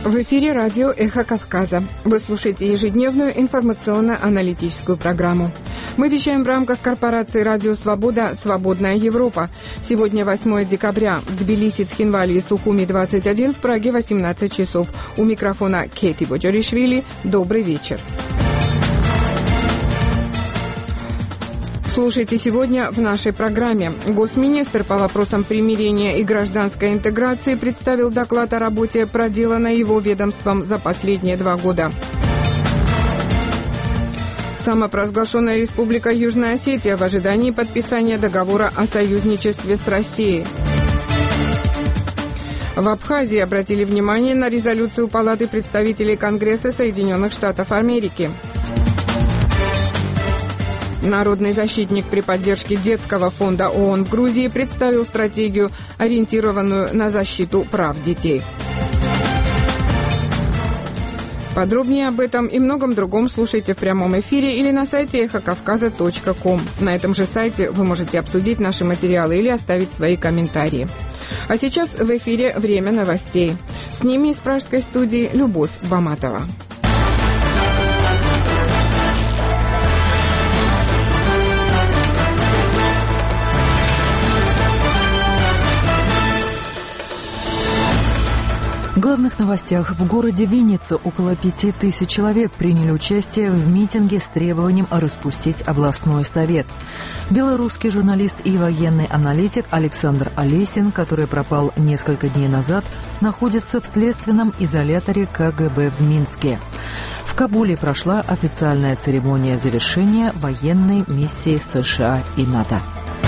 В эфире радио «Эхо Кавказа». Вы слушаете ежедневную информационно-аналитическую программу. Мы вещаем в рамках корпорации «Радио Свобода. Свободная Европа». Сегодня 8 декабря. В Тбилиси, Цхинвале и Сухуми 21, в Праге 18 часов. У микрофона Кети Боджоришвили. Добрый вечер. Слушайте сегодня в нашей программе. Госминистр по вопросам примирения и гражданской интеграции представил доклад о работе, проделанной его ведомством за последние 2 года. Самопровозглашенная Республика Южная Осетия в ожидании подписания договора о союзничестве с Россией. В Абхазии обратили внимание на резолюцию Палаты представителей Конгресса Соединенных Штатов Америки. Народный защитник при поддержке детского фонда ООН в Грузии представил стратегию, ориентированную на защиту прав детей. Подробнее об этом и многом другом слушайте в прямом эфире или на сайте эхокавказа.ком. На этом же сайте вы можете обсудить наши материалы или оставить свои комментарии. А сейчас в эфире «Время новостей». С ними из пражской студии Любовь Баматова. В главных новостях. В городе Винница около 5000 человек приняли участие в митинге с требованием распустить областной совет. Белорусский журналист и военный аналитик Александр Олесин, который пропал несколько дней назад, находится в следственном изоляторе КГБ в Минске. В Кабуле прошла официальная церемония завершения военной миссии США и НАТО.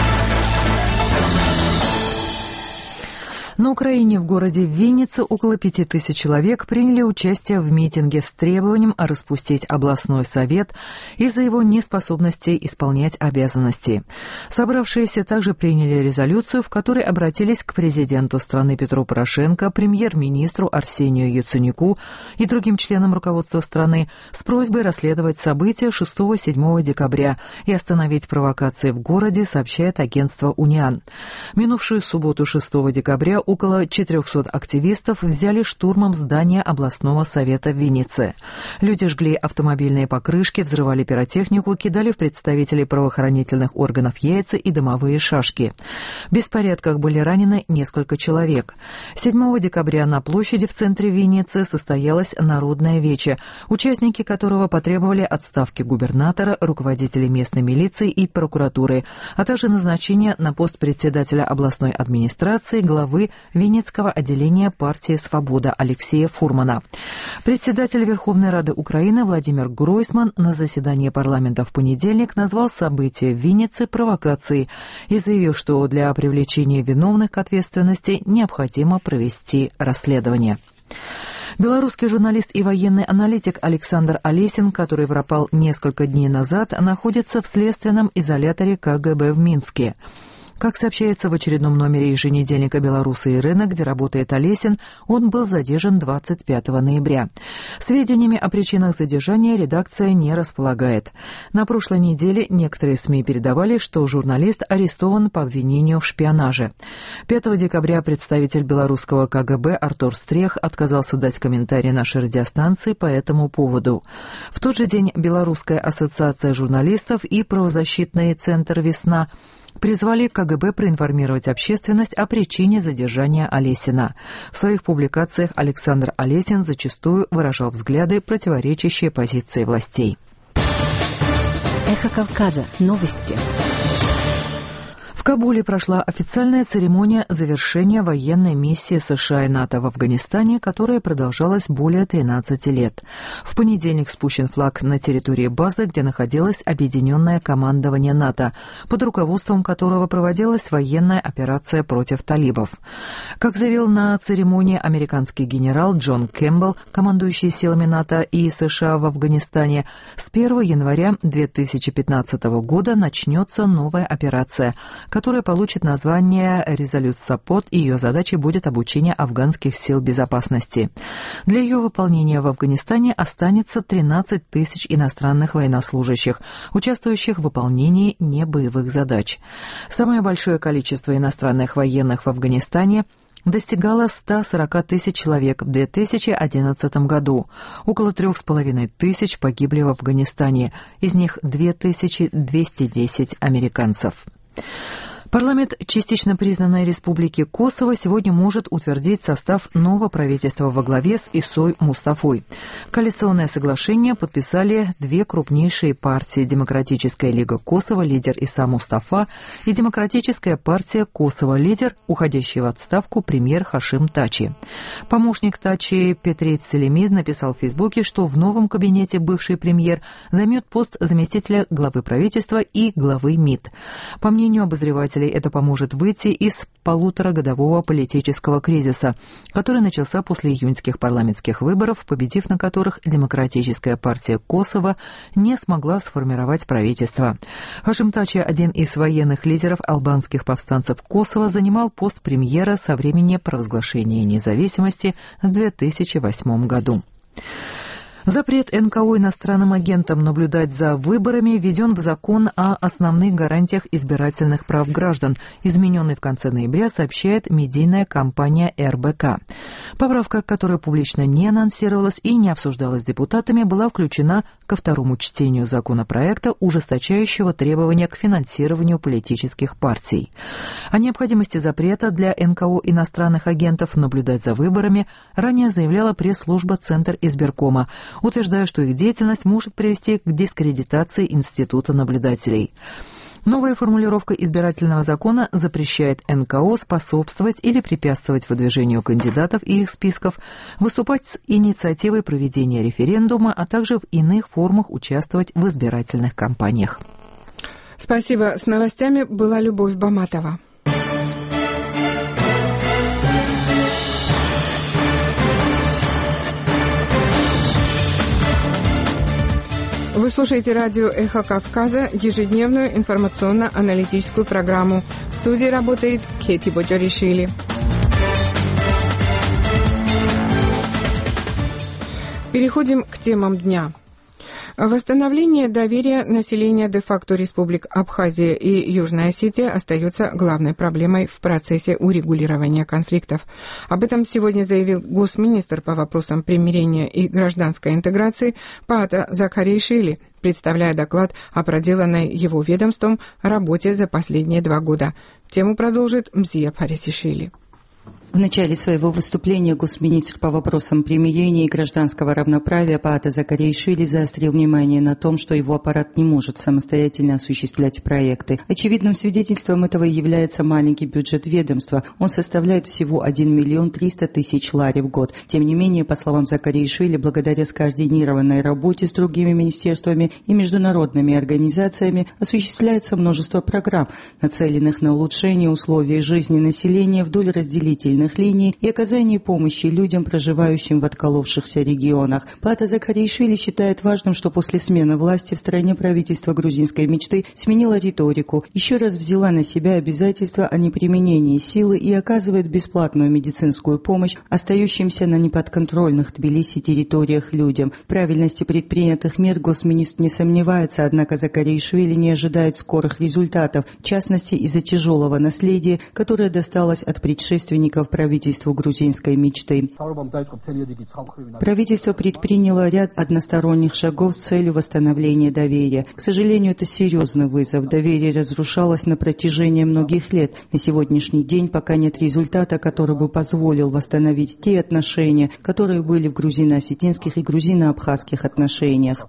На Украине в городе Винница около 5000 человек приняли участие в митинге с требованием распустить областной совет из-за его неспособности исполнять обязанности. Собравшиеся также приняли резолюцию, в которой обратились к президенту страны Петру Порошенко, премьер-министру Арсению Яценюку и другим членам руководства страны с просьбой расследовать события 6-7 декабря и остановить провокации в городе, сообщает агентство «Униан». Минувшую субботу 6 декабря около 400 активистов взяли штурмом здание областного совета в Виннице. Люди жгли автомобильные покрышки, взрывали пиротехнику, кидали в представителей правоохранительных органов яйца и дымовые шашки. В беспорядках были ранены несколько человек. 7 декабря на площади в центре Винницы состоялось народное вече, участники которого потребовали отставки губернатора, руководителей местной милиции и прокуратуры, а также назначения на пост председателя областной администрации главы Винницкого отделения партии «Свобода» Алексея Фурмана. Председатель Верховной Рады Украины Владимир Гройсман на заседании парламента в понедельник назвал события в Виннице провокацией и заявил, что для привлечения виновных к ответственности необходимо провести расследование. Белорусский журналист и военный аналитик Александр Олесин, который пропал несколько дней назад, находится в следственном изоляторе КГБ в Минске. Как сообщается в очередном номере еженедельника «Беларусы и рынок», где работает Олесин, он был задержан 25 ноября. Сведениями о причинах задержания редакция не располагает. На прошлой неделе некоторые СМИ передавали, что журналист арестован по обвинению в шпионаже. 5 декабря представитель белорусского КГБ Артур Стрех отказался дать комментарий нашей радиостанции по этому поводу. В тот же день Белорусская ассоциация журналистов и правозащитный центр «Весна» призвали КГБ проинформировать общественность о причине задержания Олесина. В своих публикациях Александр Олесин зачастую выражал взгляды, противоречащие позиции властей. Эхо Кавказа. Новости. В Кабуле прошла официальная церемония завершения военной миссии США и НАТО в Афганистане, которая продолжалась более 13 лет. В понедельник спущен флаг на территории базы, где находилось объединенное командование НАТО, под руководством которого проводилась военная операция против талибов. Как заявил на церемонии американский генерал Джон Кэмпбелл, командующий силами НАТО и США в Афганистане, с 1 января 2015 года начнется новая операция, которая получит название Resolute Support, и ее задачей будет обучение афганских сил безопасности. Для ее выполнения в Афганистане останется 13 тысяч иностранных военнослужащих, участвующих в выполнении небоевых задач. Самое большое количество иностранных военных в Афганистане достигала 140 тысяч человек в 2011 году. Около 3,5 тысяч погибли в Афганистане, из них 2210 американцев. Парламент частично признанной Республики Косово сегодня может утвердить состав нового правительства во главе с Исой Мустафой. Коалиционное соглашение подписали две крупнейшие партии: Демократическая лига Косово, лидер Иса Мустафа, и Демократическая партия Косово, лидер, уходящий в отставку премьер Хашим Тачи. Помощник Тачи Петрит Селемиз написал в Фейсбуке, что в новом кабинете бывший премьер займет пост заместителя главы правительства и главы МИД. По мнению обозревателей, это поможет выйти из полуторагодового политического кризиса, который начался после июньских парламентских выборов, победив на которых Демократическая партия Косово не смогла сформировать правительство. Хашим Тачи, один из военных лидеров албанских повстанцев Косово, занимал пост премьера со времени провозглашения независимости в 2008 году. Запрет НКО иностранным агентам наблюдать за выборами введен в закон о основных гарантиях избирательных прав граждан, измененный в конце ноября, сообщает медийная компания РБК. Поправка, которая публично не анонсировалась и не обсуждалась с депутатами, была включена ко второму чтению законопроекта, ужесточающего требования к финансированию политических партий. О необходимости запрета для НКО иностранных агентов наблюдать за выборами ранее заявляла пресс-служба Центр избиркома, утверждая, что их деятельность может привести к дискредитации института наблюдателей. Новая формулировка избирательного закона запрещает НКО способствовать или препятствовать выдвижению кандидатов и их списков, выступать с инициативой проведения референдума, а также в иных формах участвовать в избирательных кампаниях. Спасибо. С новостями была Любовь Баматова. Вы слушаете радио «Эхо Кавказа», ежедневную информационно-аналитическую программу. В студии работает Кети Боджаришвили. Переходим к темам дня. Восстановление доверия населения де-факто республик Абхазия и Южная Осетия остается главной проблемой в процессе урегулирования конфликтов. Об этом сегодня заявил госминистр по вопросам примирения и гражданской интеграции Паата Закаришвили, представляя доклад о проделанной его ведомством работе за последние 2 года. Тему продолжит Мзия Парисишвили. В начале своего выступления госминистр по вопросам примирения и гражданского равноправия Паата Закаришвили заострил внимание на том, что его аппарат не может самостоятельно осуществлять проекты. Очевидным свидетельством этого является маленький бюджет ведомства. Он составляет всего 1 300 000 лари в год. Тем не менее, по словам Закаришвили, благодаря скоординированной работе с другими министерствами и международными организациями осуществляется множество программ, нацеленных на улучшение условий жизни населения вдоль разделительных линий и оказание помощи людям, проживающим в отколовшихся регионах. Паата Закаришвили считает важным, что после смены власти в стране правительство грузинской мечты сменило риторику, еще раз взяла на себя обязательства о неприменении силы и оказывает бесплатную медицинскую помощь остающимся на неподконтрольных Тбилиси территориях людям. В правильности предпринятых мер госминистр не сомневается, однако Закаришвили не ожидает скорых результатов, в частности из-за тяжелого наследия, которое досталось от предшественников правительству грузинской мечты. Правительство предприняло ряд односторонних шагов с целью восстановления доверия. К сожалению, это серьезный вызов. Доверие разрушалось на протяжении многих лет. На сегодняшний день пока нет результата, который бы позволил восстановить те отношения, которые были в грузино-осетинских и грузино-абхазских отношениях,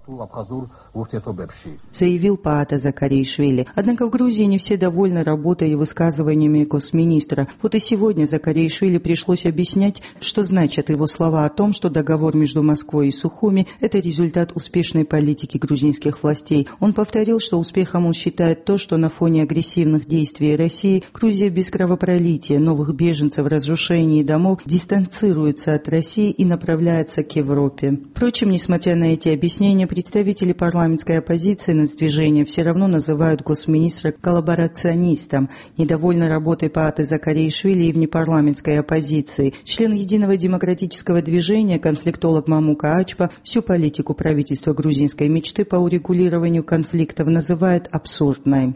заявил Паата Закаришвили. Однако в Грузии не все довольны работой и высказываниями госминистра. Вот и сегодня Закаришвили пришлось объяснять, что значат его слова о том, что договор между Москвой и Сухуми – это результат успешной политики грузинских властей. Он повторил, что успехом он считает то, что на фоне агрессивных действий России Грузия без кровопролития, новых беженцев, разрушений домов дистанцируется от России и направляется к Европе. Впрочем, несмотря на эти объяснения, представители парламентской оппозиции нацдвижения все равно называют госминистра коллаборационистом. Недовольны работой Пааты Закаришвили и в непарламентском грузинской оппозиции. Член Единого демократического движения, конфликтолог Мамука Ачпа, всю политику правительства грузинской мечты по урегулированию конфликтов называет абсурдной.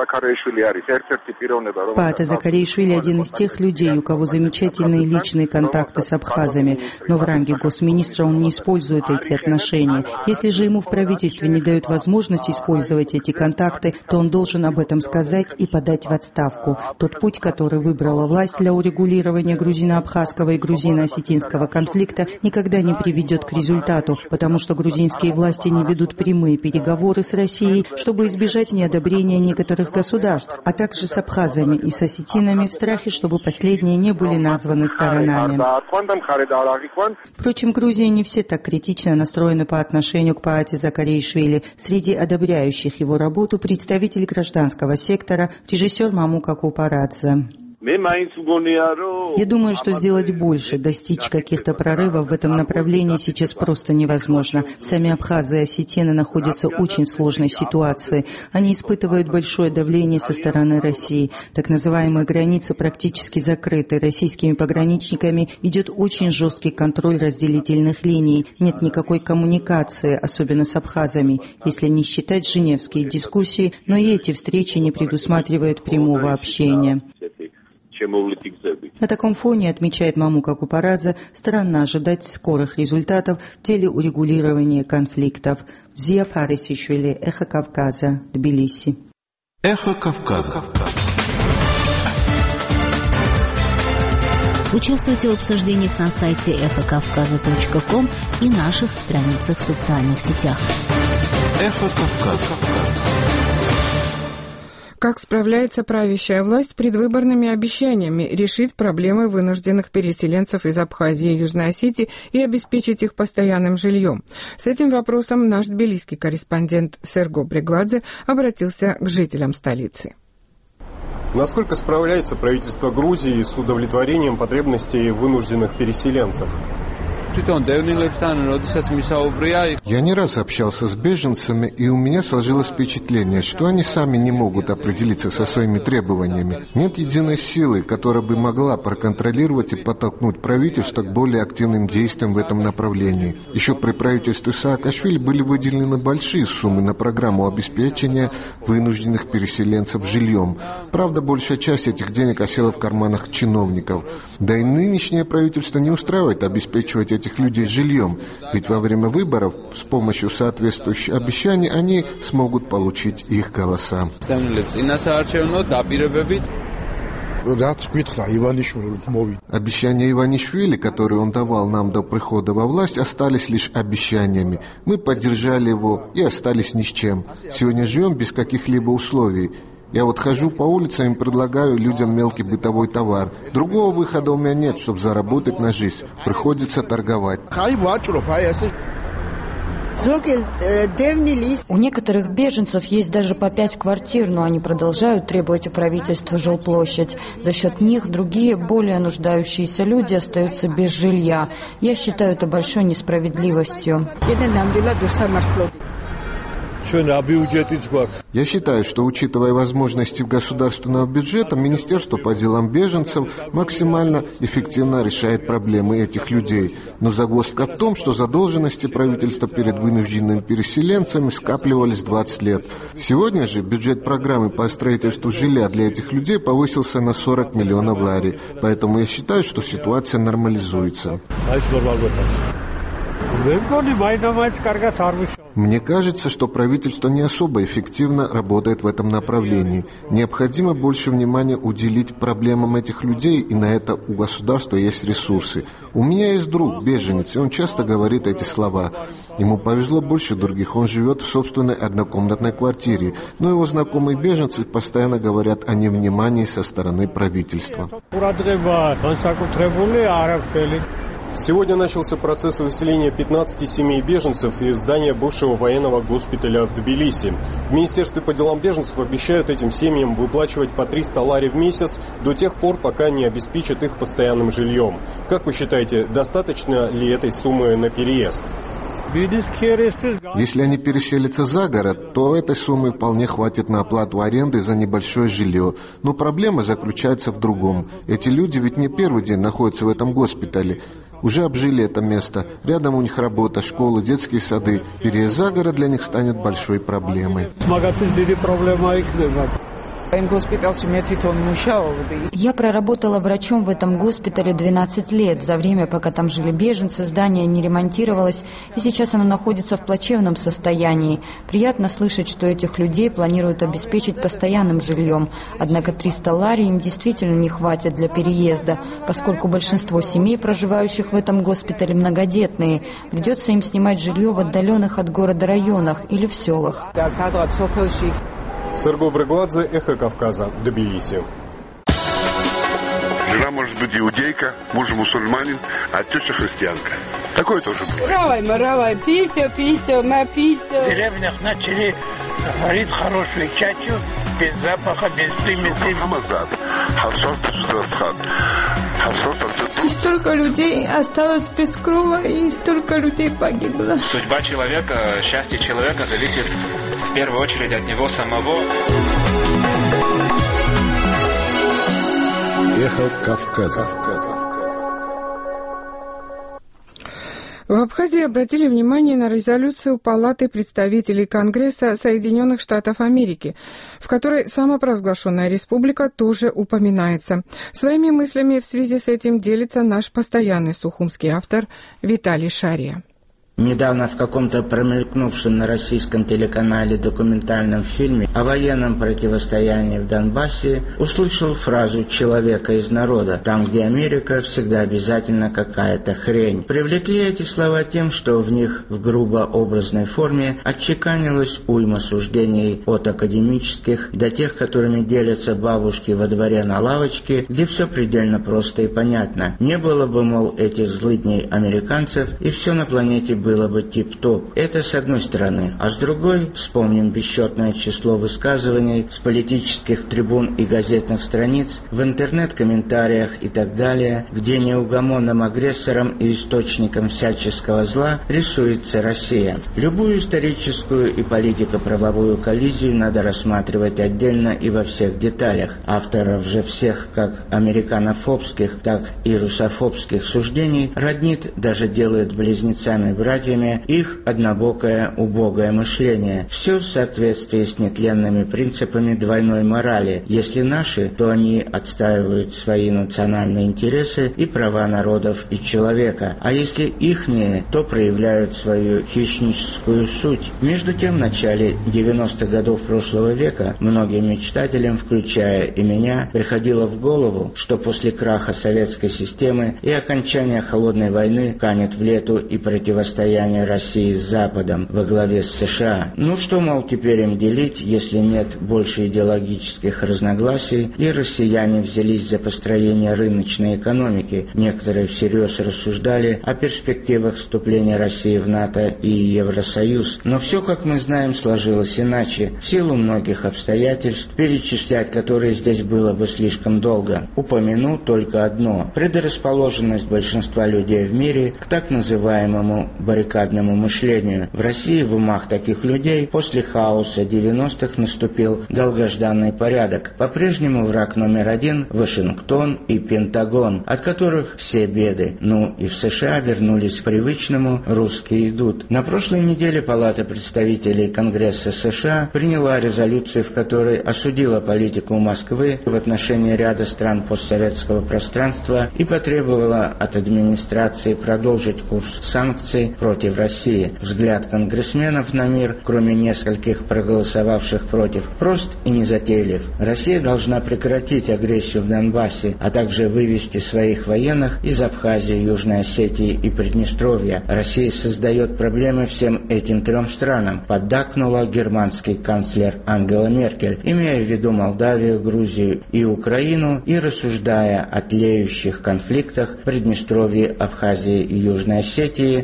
Паата Закаришвили один из тех людей, у кого замечательные личные контакты с абхазами, но в ранге госминистра он не использует эти отношения. Если же ему в правительстве не дают возможность использовать эти контакты, то он должен об этом сказать и подать в отставку. Тот путь, который выбрала власть для урегулирования грузино-абхазского и грузино-осетинского конфликта, никогда не приведет к результату, потому что грузинские власти не ведут прямые переговоры с Россией, чтобы избежать неодобрения некоторых государств, а также с абхазами и с осетинами в страхе, чтобы последние не были названы сторонами. Впрочем, Грузия не все так критично настроены по отношению к Паате Закаришвили. Среди одобряющих его работу представитель гражданского сектора, режиссер Мамука Купарадзе. Я думаю, что сделать больше, достичь каких-то прорывов в этом направлении сейчас просто невозможно. Сами абхазы и осетины находятся очень в сложной ситуации. Они испытывают большое давление со стороны России. Так называемые границы практически закрыты. Российскими пограничниками идет очень жесткий контроль разделительных линий. Нет никакой коммуникации, особенно с абхазами, если не считать женевские дискуссии, но и эти встречи не предусматривают прямого общения. На таком фоне, отмечает Мамука Купарадзе, странно ожидать скорых результатов в деле урегулирования конфликтов. Зия Парисишвили, Эхо Кавказа, Тбилиси. Эхо Кавказа. Участвуйте в обсуждениях на сайте эхокавказа.ком и наших страницах в социальных сетях. Эхо Кавказа. Как справляется правящая власть с предвыборными обещаниями решить проблемы вынужденных переселенцев из Абхазии и Южной Осетии и обеспечить их постоянным жильем? С этим вопросом наш тбилисский корреспондент Серго Брегвадзе обратился к жителям столицы. Насколько справляется правительство Грузии с удовлетворением потребностей вынужденных переселенцев? Я не раз общался с беженцами, и у меня сложилось впечатление, что они сами не могут определиться со своими требованиями. Нет единой силы, которая бы могла проконтролировать и подтолкнуть правительство к более активным действиям в этом направлении. Еще при правительстве Саакашвили были выделены большие суммы на программу обеспечения вынужденных переселенцев жильем. Правда, большая часть этих денег осела в карманах чиновников. Да и нынешнее правительство не устраивает обеспечивать этих людей жильем, ведь во время выборов с помощью соответствующих обещаний они смогут получить их голоса. Обещания Иванишвили, которые он давал нам до прихода во власть, остались лишь обещаниями. Мы поддержали его и остались ни с чем. Сегодня живем без каких-либо условий. Я вот хожу по улицам и предлагаю людям мелкий бытовой товар. Другого выхода у меня нет, чтобы заработать на жизнь. Приходится торговать. У некоторых беженцев есть даже по 5 квартир, но они продолжают требовать у правительства жилплощадь. За счет них другие, более нуждающиеся люди остаются без жилья. Я считаю это большой несправедливостью. Я считаю, что, учитывая возможности государственного бюджета, Министерство по делам беженцев максимально эффективно решает проблемы этих людей. Но загвоздка в том, что задолженности правительства перед вынужденными переселенцами скапливались 20 лет. Сегодня же бюджет программы по строительству жилья для этих людей повысился на 40 миллионов лари. Поэтому я считаю, что ситуация нормализуется. Мне кажется, что правительство не особо эффективно работает в этом направлении. Необходимо больше внимания уделить проблемам этих людей, и на это у государства есть ресурсы. У меня есть друг, беженец, и он часто говорит эти слова. Ему повезло больше других, он живет в собственной однокомнатной квартире, но его знакомые беженцы постоянно говорят о невнимании со стороны правительства. Сегодня начался процесс выселения 15 семей беженцев из здания бывшего военного госпиталя в Тбилиси. В Министерстве по делам беженцев обещают этим семьям выплачивать по 300 лари в месяц до тех пор, пока не обеспечат их постоянным жильем. Как вы считаете, достаточно ли этой суммы на переезд? Если они переселятся за город, то этой суммы вполне хватит на оплату аренды за небольшое жилье. Но проблема заключается в другом. Эти люди ведь не первый день находятся в этом госпитале. Уже обжили это место. Рядом у них работа, школы, детские сады. Переезд за город для них станет большой проблемой. Я проработала врачом в этом госпитале 12 лет. За время, пока там жили беженцы, здание не ремонтировалось, и сейчас оно находится в плачевном состоянии. Приятно слышать, что этих людей планируют обеспечить постоянным жильем. Однако 300 лари им действительно не хватит для переезда, поскольку большинство семей, проживающих в этом госпитале, многодетные. Придется им снимать жилье в отдаленных от города районах или в селах. Серго Брыгладзе, Эхо Кавказа, Тбилиси. Жена может быть иудейка, муж мусульманин, а теща христианка. Такое тоже бывает. Равай, пися, на пися. В деревнях начали варить хорошую чачу, без запаха, без примесей. И столько людей осталось без крова, и столько людей погибло. Судьба человека, счастье человека зависит в первую очередь от него самого. Эхо Кавказа. В Абхазии обратили внимание на резолюцию Палаты представителей Конгресса Соединенных Штатов Америки, в которой самопровозглашенная республика тоже упоминается. Своими мыслями в связи с этим делится наш постоянный сухумский автор Виталий Шария. Недавно в каком-то промелькнувшем на российском телеканале документальном фильме о военном противостоянии в Донбассе услышал фразу «человека из народа», там, где Америка, всегда обязательно какая-то хрень. Привлекли эти слова тем, что в них в грубо-образной форме отчеканилась уйма суждений от академических до тех, которыми делятся бабушки во дворе на лавочке, где все предельно просто и понятно. Не было бы, мол, этих злыдней американцев, и все на планете было бы тип-топ. Это с одной стороны. А с другой, вспомним бесчетное число высказываний с политических трибун и газетных страниц, в интернет-комментариях и так далее, где неугомонным агрессором и источником всяческого зла рисуется Россия. Любую историческую и политико-правовую коллизию надо рассматривать отдельно и во всех деталях. Авторов же всех как американофобских, так и русофобских суждений роднит, даже делает близнецами-братьями, их однобокое, убогое мышление. Все в соответствии с нетленными принципами двойной морали. Если наши, то они отстаивают свои национальные интересы и права народов и человека. А если ихние, то проявляют свою хищническую суть. Между тем, в начале 90-х годов прошлого века многим мечтателям, включая и меня, приходило в голову, что после краха советской системы и окончания холодной войны канет в лету и противостояние России с Западом во главе с США. Ну что, мол, теперь им делить, если нет больше идеологических разногласий, и россияне взялись за построение рыночной экономики. Некоторые всерьез рассуждали о перспективах вступления России в НАТО и Евросоюз. Но все, как мы знаем, сложилось иначе, в силу многих обстоятельств, перечислять которые здесь было бы слишком долго. Упомяну только одно – предрасположенность большинства людей в мире к так называемому баррикадному мышлению. В России в умах таких людей после хаоса 90-х наступил долгожданный порядок. По-прежнему враг номер один – Вашингтон и Пентагон, от которых все беды. Ну и в США вернулись к привычному «русские идут». На прошлой неделе Палата представителей Конгресса США приняла резолюцию, в которой осудила политику Москвы в отношении ряда стран постсоветского пространства и потребовала от администрации продолжить курс санкций против России. Взгляд конгрессменов на мир, кроме нескольких проголосовавших против, прост и незатейлив. Россия должна прекратить агрессию в Донбассе, а также вывести своих военных из Абхазии, Южной Осетии и Приднестровья. Россия создает проблемы всем этим трем странам, поддакнула германский канцлер Ангела Меркель, имея в виду Молдавию, Грузию и Украину, и рассуждая о тлеющих конфликтах в Приднестровье, Абхазии и Южной Осетии и войне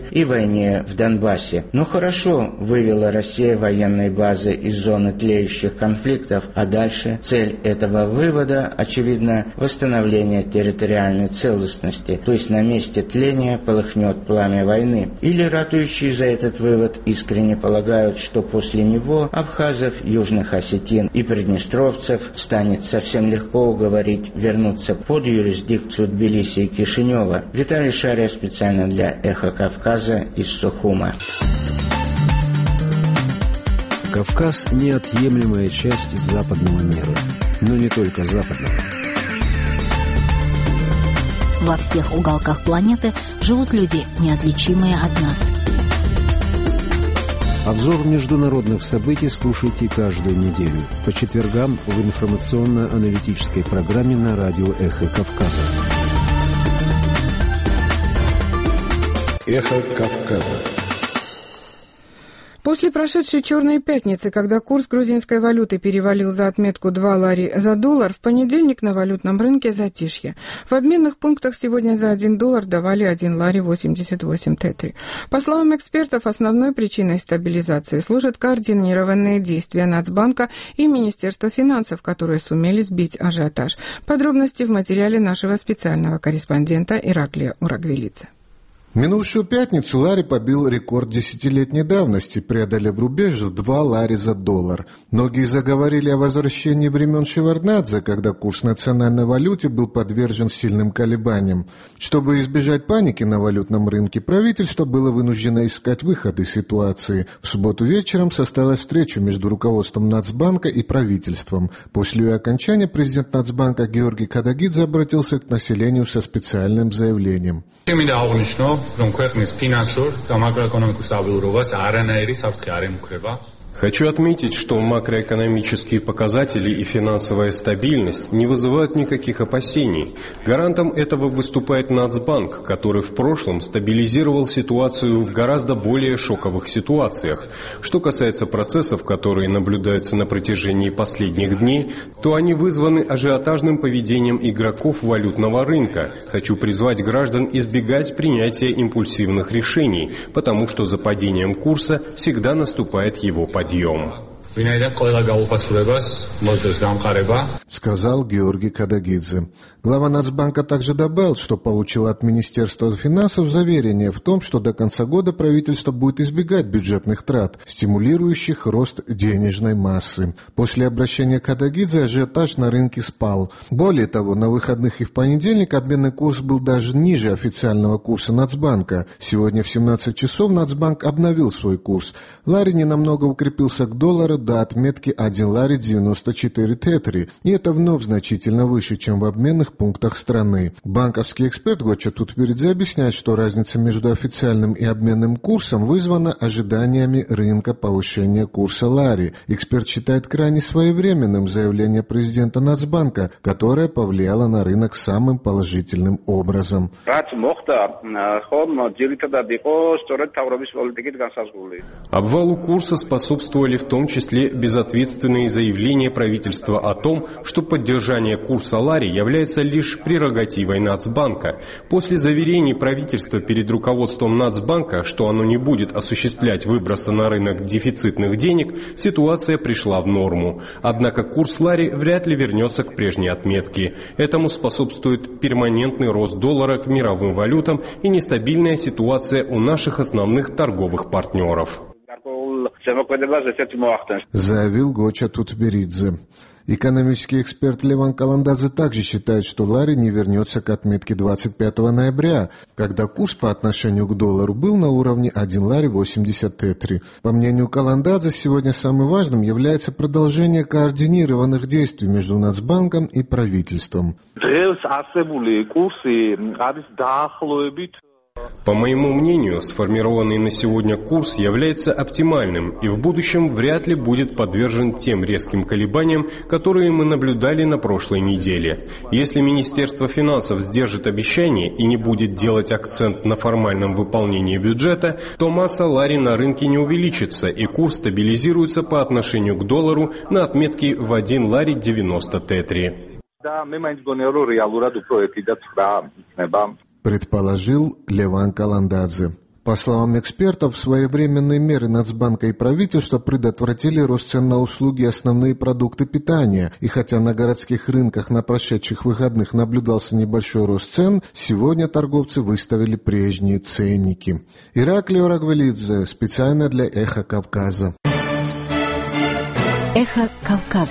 войне в Донбассе. Но хорошо вывела Россия военные базы из зоны тлеющих конфликтов, а дальше цель этого вывода, очевидно, восстановление территориальной целостности, то есть на месте тления полыхнет пламя войны. Или ратующие за этот вывод искренне полагают, что после него абхазов, южных осетин и приднестровцев станет совсем легко уговорить вернуться под юрисдикцию Тбилиси и Кишинева. Виталий Шария специально для «Эхо Кавказа» из Сухума. Кавказ – неотъемлемая часть западного мира, но не только западного. Во всех уголках планеты живут люди, неотличимые от нас. Обзор международных событий слушайте каждую неделю по четвергам в информационно-аналитической программе на радио «Эхо Кавказа». «Эхо Кавказа». После прошедшей «Черной пятницы», когда курс грузинской валюты перевалил за отметку 2 лари за доллар, в понедельник на валютном рынке затишье. В обменных пунктах сегодня за $1 давали 1 лари 88 тетри. По словам экспертов, основной причиной стабилизации служат координированные действия Нацбанка и Министерства финансов, которые сумели сбить ажиотаж. Подробности в материале нашего специального корреспондента Ираклия Урагвелидзе. В минувшую пятницу лари побил рекорд десятилетней давности, преодолев рубеж в 2 лари за доллар. Многие заговорили о возвращении времен Шеварднадзе, когда курс национальной валюты был подвержен сильным колебаниям. Чтобы избежать паники на валютном рынке, правительство было вынуждено искать выход из ситуации. В субботу вечером состоялась встреча между руководством Нацбанка и правительством. После ее окончания президент Нацбанка Георгий Кадагидзе обратился к населению со специальным заявлением. Хочу отметить, что макроэкономические показатели и финансовая стабильность не вызывают никаких опасений. Гарантом этого выступает Нацбанк, который в прошлом стабилизировал ситуацию в гораздо более шоковых ситуациях. Что касается процессов, которые наблюдаются на протяжении последних дней, то они вызваны ажиотажным поведением игроков валютного рынка. Хочу призвать граждан избегать принятия импульсивных решений, потому что за падением курса всегда наступает его падение. Сказал Георгий Кадагидзе. Глава Нацбанка также добавил, что получил от Министерства финансов заверение в том, что до конца года правительство будет избегать бюджетных трат, стимулирующих рост денежной массы. После обращения Кадагидзе ажиотаж на рынке спал. Более того, на выходных и в понедельник обменный курс был даже ниже официального курса Нацбанка. Сегодня в 17 часов Нацбанк обновил свой курс. Лари ненамного укрепился к доллару до отметки 1 лари 94 тетри, и это вновь значительно выше, чем в обменных пунктах страны. Банковский эксперт Гоча Тутберидзе объясняет, что разница между официальным и обменным курсом вызвана ожиданиями рынка повышения курса лари. Эксперт считает крайне своевременным заявление президента Нацбанка, которое повлияло на рынок самым положительным образом. Обвалу курса способствовали в том числе безответственные заявления правительства о том, что поддержание курса лари является лишь прерогативой Нацбанка. После заверений правительства перед руководством Нацбанка, что оно не будет осуществлять выбросы на рынок дефицитных денег, ситуация пришла в норму. Однако курс лари вряд ли вернется к прежней отметке. Этому способствует перманентный рост доллара к мировым валютам и нестабильная ситуация у наших основных торговых партнеров. Заявил Гоча Тутберидзе. Экономический эксперт Леван Каландадзе также считает, что лари не вернется к отметке 25 ноября, когда курс по отношению к доллару был на уровне 1 лари 80 тетри. По мнению Каландадзе, сегодня самым важным является продолжение координированных действий между Нацбанком и правительством. По моему мнению, сформированный на сегодня курс является оптимальным и в будущем вряд ли будет подвержен тем резким колебаниям, которые мы наблюдали на прошлой неделе. Если Министерство финансов сдержит обещание и не будет делать акцент на формальном выполнении бюджета, то масса лари на рынке не увеличится и курс стабилизируется по отношению к доллару на отметке в 1 лари 90 тетри. Предположил Леван Каландадзе. По словам экспертов, своевременные меры Нацбанка и правительства предотвратили рост цен на услуги и основные продукты питания. И хотя на городских рынках на прошедших выходных наблюдался небольшой рост цен, сегодня торговцы выставили прежние ценники. Ираклий Орагвелидзе, специально для «Эхо Кавказа». «Эхо Кавказа».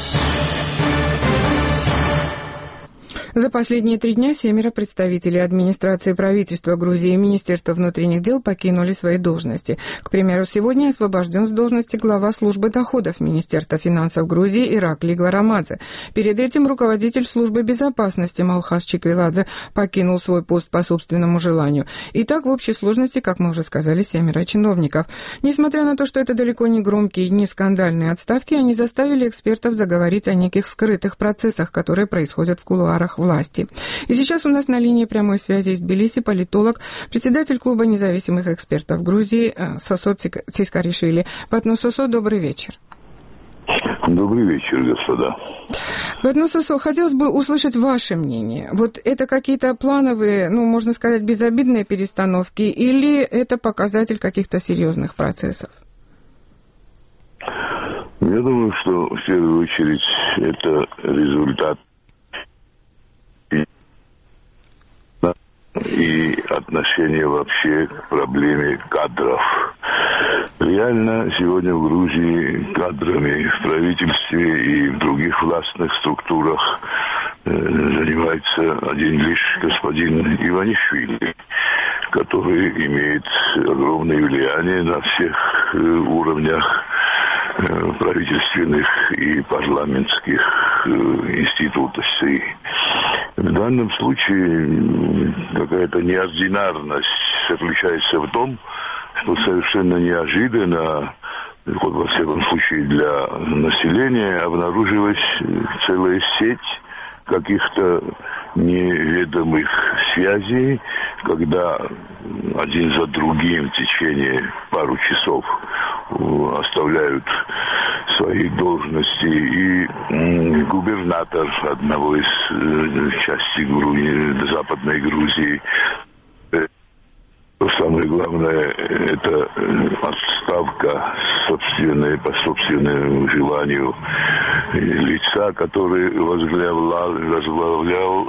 За последние 3 дня 7 представителей администрации правительства Грузии и Министерства внутренних дел покинули свои должности. К примеру, сегодня освобожден с должности глава службы доходов Министерства финансов Грузии Ираклий Гварамадзе. Перед этим руководитель службы безопасности Малхас Чиквеладзе покинул свой пост по собственному желанию. Итак, в общей сложности, как мы уже сказали, 7 чиновников. Несмотря на то, что это далеко не громкие и не скандальные отставки, они заставили экспертов заговорить о неких скрытых процессах, которые происходят в кулуарах власти. И сейчас у нас на линии прямой связи из Тбилиси политолог, председатель клуба независимых экспертов Грузии Сосо Цискаришвили. Батну Сосо, добрый вечер. Добрый вечер, господа. Батну Сосо, хотелось бы услышать ваше мнение. Вот это какие-то плановые, можно сказать, безобидные перестановки, или это показатель каких-то серьезных процессов? Я думаю, что в первую очередь это результат и отношение вообще к проблеме кадров. Реально сегодня в Грузии кадрами в правительстве и в других властных структурах занимается один лишь господин Иванишвили, который имеет огромное влияние на всех уровнях правительственных и парламентских институций. В данном случае какая-то неординарность заключается в том, что совершенно неожиданно, во всяком случае для населения, обнаружилась целая сеть каких-то неведомых связей, когда один за другим в течение пару часов оставляют свои должности и губернатор одного из частей Западной Грузии. Самое главное, это отставка по собственному желанию лица, который возглавлял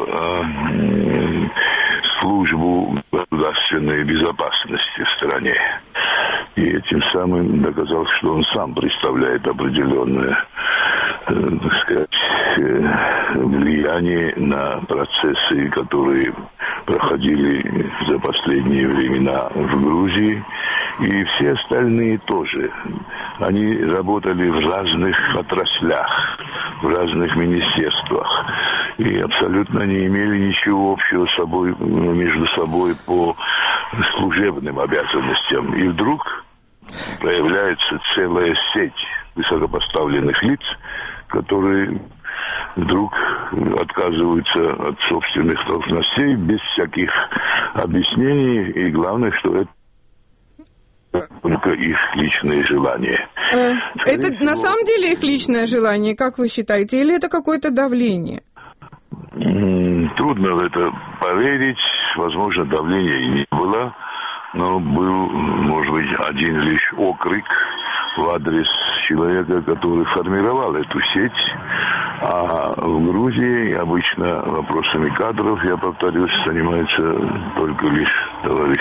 службу государственной безопасности в стране. И этим самым доказал, что он сам представляет определенное, так сказать, влияние на процессы, которые проходили за последние времена в Грузии. И все остальные тоже. Они работали в разных отраслях, в разных министерствах. И абсолютно не имели ничего общего между собой по служебным обязанностям. И вдруг появляется целая сеть высокопоставленных лиц, которые вдруг отказываются от собственных должностей без всяких объяснений. И главное, что это только их личное желание. Это на самом деле их личное желание, как вы считаете, или это какое-то давление? Трудно в это поверить. Возможно, давления и не было, но был, может быть, один лишь окрик в адрес человека, который формировал эту сеть. А в Грузии обычно вопросами кадров, я повторюсь, занимается только лишь товарищ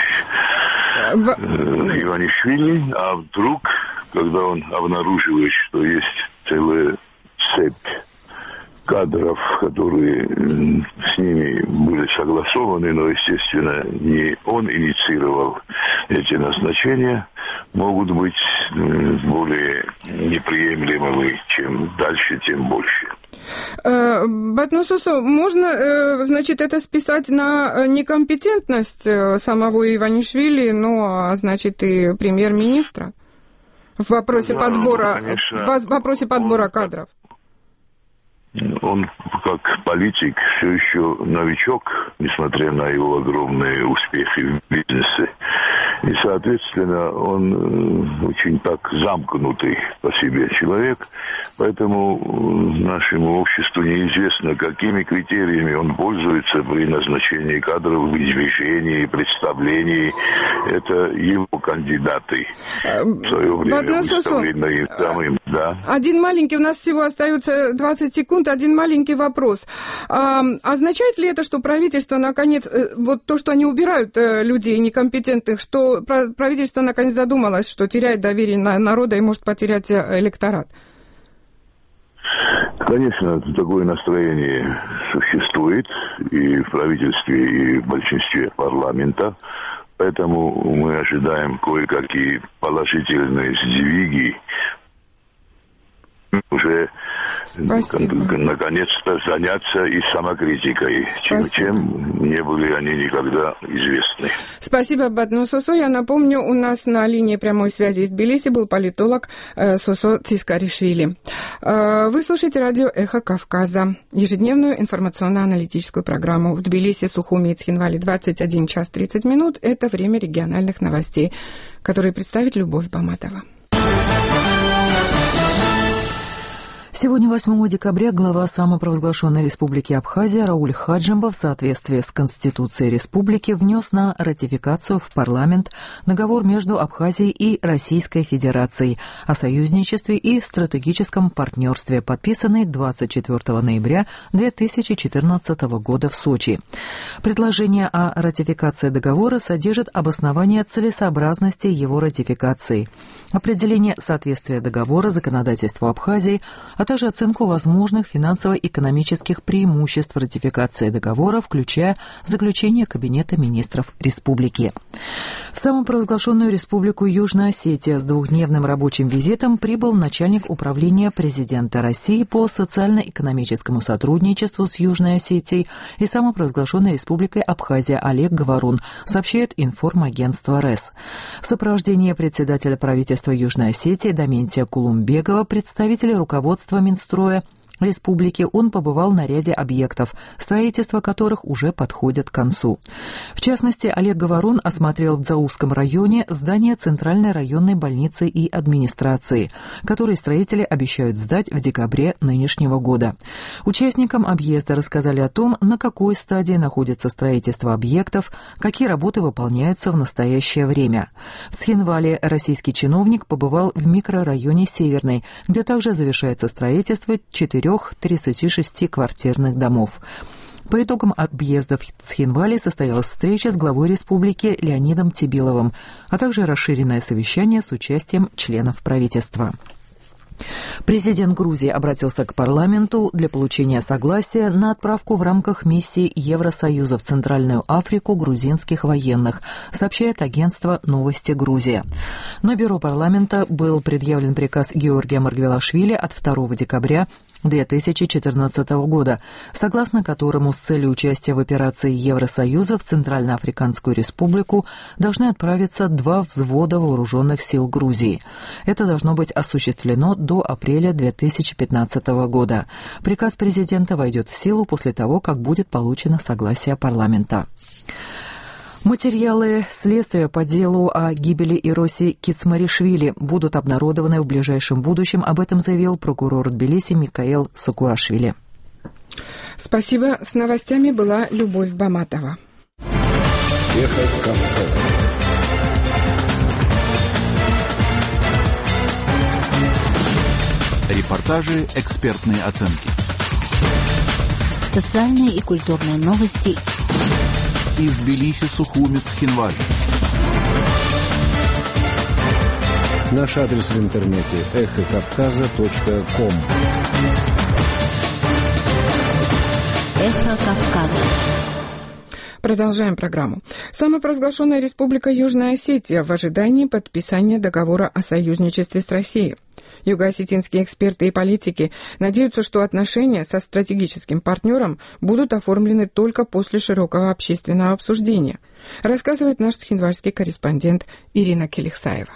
Иванишвили. А вдруг, когда он обнаруживает, что есть целая цепь кадров, которые с ними были согласованы, но, естественно, не он инициировал эти назначения, могут быть более неприемлемыми, чем дальше, тем больше. Батну Сосо, можно, значит, это списать на некомпетентность самого Иванишвили, значит, и премьер-министра в вопросе подбора кадров? Он, как политик, все еще новичок, несмотря на его огромные успехи в бизнесе. И, соответственно, он очень так замкнутый по себе человек, Поэтому нашему обществу неизвестно, какими критериями он пользуется при назначении кадров, выдвижении, представлении. Это его кандидаты. В свое время выставленные самым, да. Один маленький, у нас всего остается 20 секунд, один маленький вопрос. Означает ли это, что правительство, наконец, вот то, что они убирают людей некомпетентных, что правительство, наконец, задумалось, что теряет доверие народа и может потерять электорат? Конечно, такое настроение существует и в правительстве, и в большинстве парламента. Поэтому мы ожидаем кое-какие положительные сдвиги. Уже наконец-то заняться и самокритикой, чем не были они никогда известны. Спасибо, Батну Сосо. Я напомню, у нас на линии прямой связи из Тбилиси был политолог Сосо Цискаришвили. Вы слушаете радио «Эхо Кавказа», ежедневную информационно-аналитическую программу. В Тбилиси, Сухуми и Цхинвали 21 час 30 минут. Это время региональных новостей, которые представит Любовь Баматова. Сегодня, 8 декабря, глава самопровозглашенной Республики Абхазия Рауль Хаджимба в соответствии с Конституцией Республики внес на ратификацию в парламент договор между Абхазией и Российской Федерацией о союзничестве и стратегическом партнерстве, подписанный 24 ноября 2014 года в Сочи. Предложение о ратификации договора содержит обоснование целесообразности его ратификации, определение соответствия договора законодательству Абхазии, а также оценку возможных финансово-экономических преимуществ ратификации договора, включая заключение Кабинета министров республики. В самопровозглашенную Республику Южная Осетия с двухдневным рабочим визитом прибыл начальник управления президента России по социально-экономическому сотрудничеству с Южной Осетией и самопровозглашенной Республикой Абхазия Олег Говорун, сообщает информагентство РЭС. В сопровождении председателя правительства Южной Осетии Доментия Кулумбекова, представители руководства Минстроя республики, он побывал на ряде объектов, строительство которых уже подходит к концу. В частности, Олег Говорун осмотрел в Дзаусском районе здание Центральной районной больницы и администрации, которые строители обещают сдать в декабре нынешнего года. Участникам объезда рассказали о том, на какой стадии находится строительство объектов, какие работы выполняются в настоящее время. В Цхинвале российский чиновник побывал в микрорайоне Северный, где также завершается строительство 4 36-квартирных домов. По итогам объезда в Цхинвале состоялась встреча с главой республики Леонидом Тибиловым, а также расширенное совещание с участием членов правительства. Президент Грузии обратился к парламенту для получения согласия на отправку в рамках миссии Евросоюза в Центральную Африку грузинских военных, сообщает агентство «Новости Грузия». Но бюро парламента был предъявлен приказ Георгия Маргвелашвили от 2 декабря 2014 года, согласно которому с целью участия в операции Евросоюза в Центральноафриканскую республику должны отправиться 2 взвода вооруженных сил Грузии. Это должно быть осуществлено до апреля 2015 года. Приказ президента войдет в силу после того, как будет получено согласие парламента. Материалы следствия по делу о гибели Ироси Кицмаришвили будут обнародованы в ближайшем будущем. Об этом заявил прокурор Тбилиси Микаэл Сакурашвили. Спасибо. С новостями была Любовь Баматова. Эхо Кавказа. Репортажи, экспертные оценки. Социальные и культурные новости. Из Тбилиси, Сухуми, Цхинвали. Наш адрес в интернете эхокавказа.ком. Эхо Кавказа. Продолжаем программу. Самопровозглашенная Республика Южная Осетия в ожидании подписания договора о союзничестве с Россией. Юго-осетинские эксперты и политики надеются, что отношения со стратегическим партнером будут оформлены только после широкого общественного обсуждения, рассказывает наш цхинвальский корреспондент Ирина Келихсаева.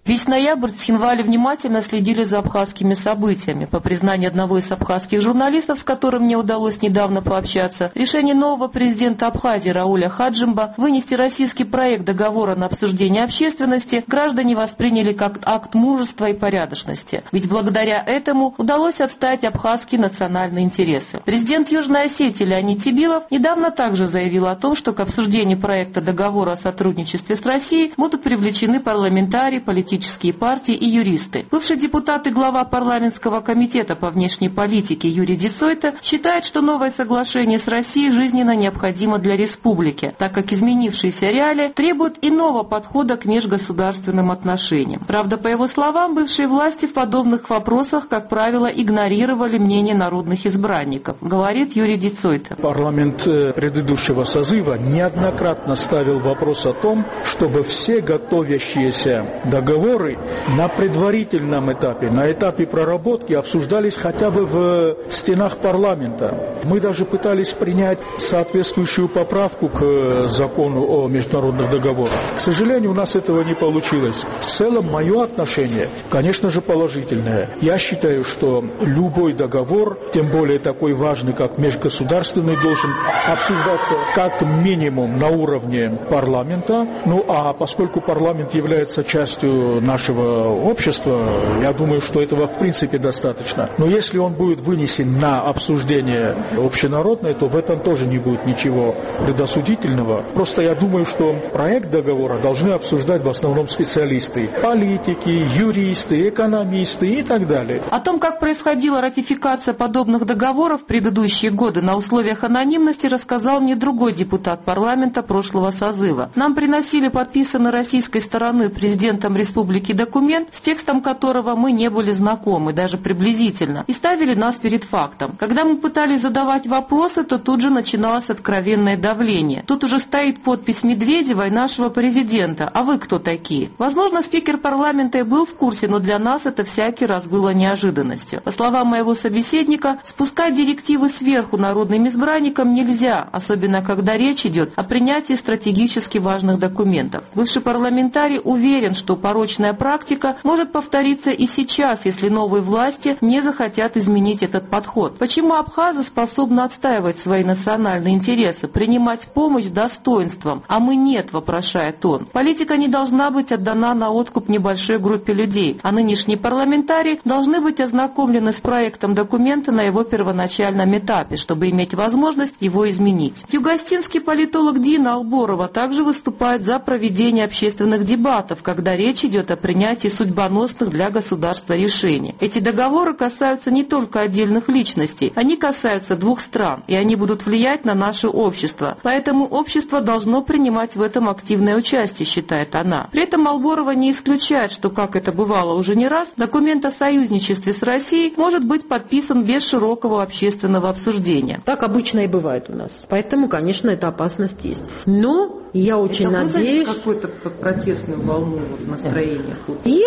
Весь ноябрь в Цхинвале внимательно следили за абхазскими событиями. По признанию одного из абхазских журналистов, с которым мне удалось недавно пообщаться, решение нового президента Абхазии Рауля Хаджимба вынести российский проект договора на обсуждение общественности граждане восприняли как акт мужества и порядочности. Ведь благодаря этому удалось отстаивать абхазские национальные интересы. Президент Южной Осетии Леонид Тибилов недавно также заявил о том, что к обсуждению проекта договора о сотрудничестве с Россией будут привлечены парламентарии, политические партии и юристы. Бывший депутат и глава парламентского комитета по внешней политике Юрий Дицойта считает, что новое соглашение с Россией жизненно необходимо для республики, так как изменившиеся реалии требуют иного подхода к межгосударственным отношениям. Правда, по его словам, бывшие власти в подобных вопросах, как правило, игнорировали мнение народных избранников, говорит Юрий Дицойта. Парламент предыдущего созыва неоднократно ставил вопрос о том, чтобы все готовящиеся договоры на предварительном этапе, на этапе проработки обсуждались хотя бы в стенах парламента. Мы даже пытались принять соответствующую поправку к закону о международных договорах. К сожалению, у нас этого не получилось. В целом, мое отношение, конечно же, положительное. Я считаю, что любой договор, тем более такой важный, как межгосударственный, должен обсуждаться как минимум на уровне парламента. Ну а поскольку парламент является частью нашего общества, я думаю, что этого в принципе достаточно. Но если он будет вынесен на обсуждение общенародное, то в этом тоже не будет ничего предосудительного. Просто я думаю, что проект договора должны обсуждать в основном специалисты, политики, юристы, экономисты и так далее. О том, как происходила ратификация подобных договоров в предыдущие годы на условиях анонимности, рассказал мне другой депутат парламента прошлого созыва. Нам приносили подписанный российской стороной президентом республики документ, с текстом которого мы не были знакомы, даже приблизительно, и ставили нас перед фактом. Когда мы пытались задавать вопросы, то тут же начиналось откровенное давление. Тут уже стоит подпись Медведева и нашего президента. А вы кто такие? Возможно, спикер парламента и был в курсе, но для нас это всякий раз было неожиданностью. По словам моего собеседника, спускать директивы сверху народным избранникам нельзя, особенно когда речь идет о принятии стратегически важных документов. Бывший парламентарий уверен, что порочная практика может повториться и сейчас, если новые власти не захотят изменить этот подход. Почему абхазы способны отстаивать свои национальные интересы, принимать помощь с достоинством, а мы нет, вопрошает он. Политика не должна быть отдана на откуп небольшой группе людей, а нынешние парламентарии должны быть ознакомлены с проектом документа на его первоначальном этапе, чтобы иметь возможность его изменить. Югостинский политолог Дина Алборова также выступает за проведение общественных дебатов, когда речь идет о принятии судьбоносных для государства решений. Эти договоры касаются не только отдельных личностей, они касаются двух стран, и они будут влиять на наше общество. Поэтому общество должно принимать в этом активное участие, считает она. При этом Алборова не исключает, что, как это бывало уже не раз, документ о союзничестве с Россией может быть подписан без широкого общественного обсуждения. Так обычно и бывает у нас. Поэтому, конечно, эта опасность есть. Но я очень надеюсь... какую-то протестную волну настроения?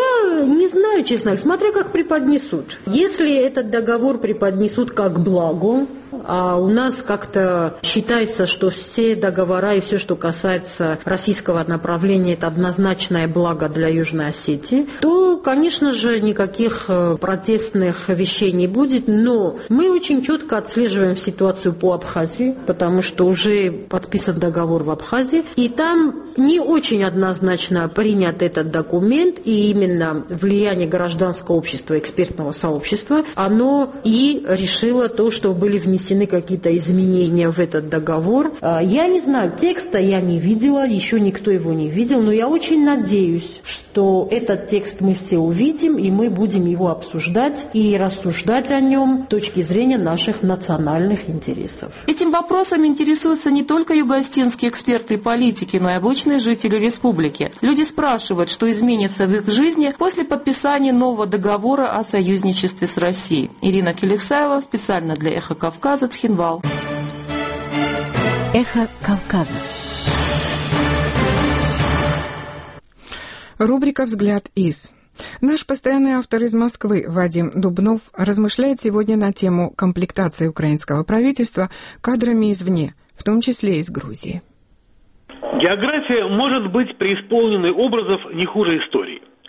Я не знаю, честно, смотря как преподнесут. Если этот договор преподнесут как благо, а у нас как-то считается, что все договора и все, что касается российского направления, это однозначное благо для Южной Осетии, то, конечно же, никаких протестных вещей не будет. Но мы очень четко отслеживаем ситуацию по Абхазии, потому что уже подписан договор в Абхазии, и там не очень однозначно принят этот документ, и именно влияние гражданского общества, экспертного сообщества, оно и решило то, что были внесены какие-то изменения в этот договор. Я не знаю, текста я не видела, еще никто его не видел, но я очень надеюсь, что этот текст мы все увидим, и мы будем его обсуждать и рассуждать о нем с точки зрения наших национальных интересов. Этим вопросом интересуются не только югостинские эксперты и политики, но и обычные жители республики. Люди спрашивают, что изменится в их жизни после подписания нового договора о союзничестве с Россией. Ирина Келексаева, специально для «Эхо Кавказа», Цхинвал. «Эхо Кавказа». Рубрика «Взгляд из». Наш постоянный автор из Москвы Вадим Дубнов размышляет сегодня на тему комплектации украинского правительства кадрами извне, в том числе из Грузии. География может быть преисполненной образов не хуже истории.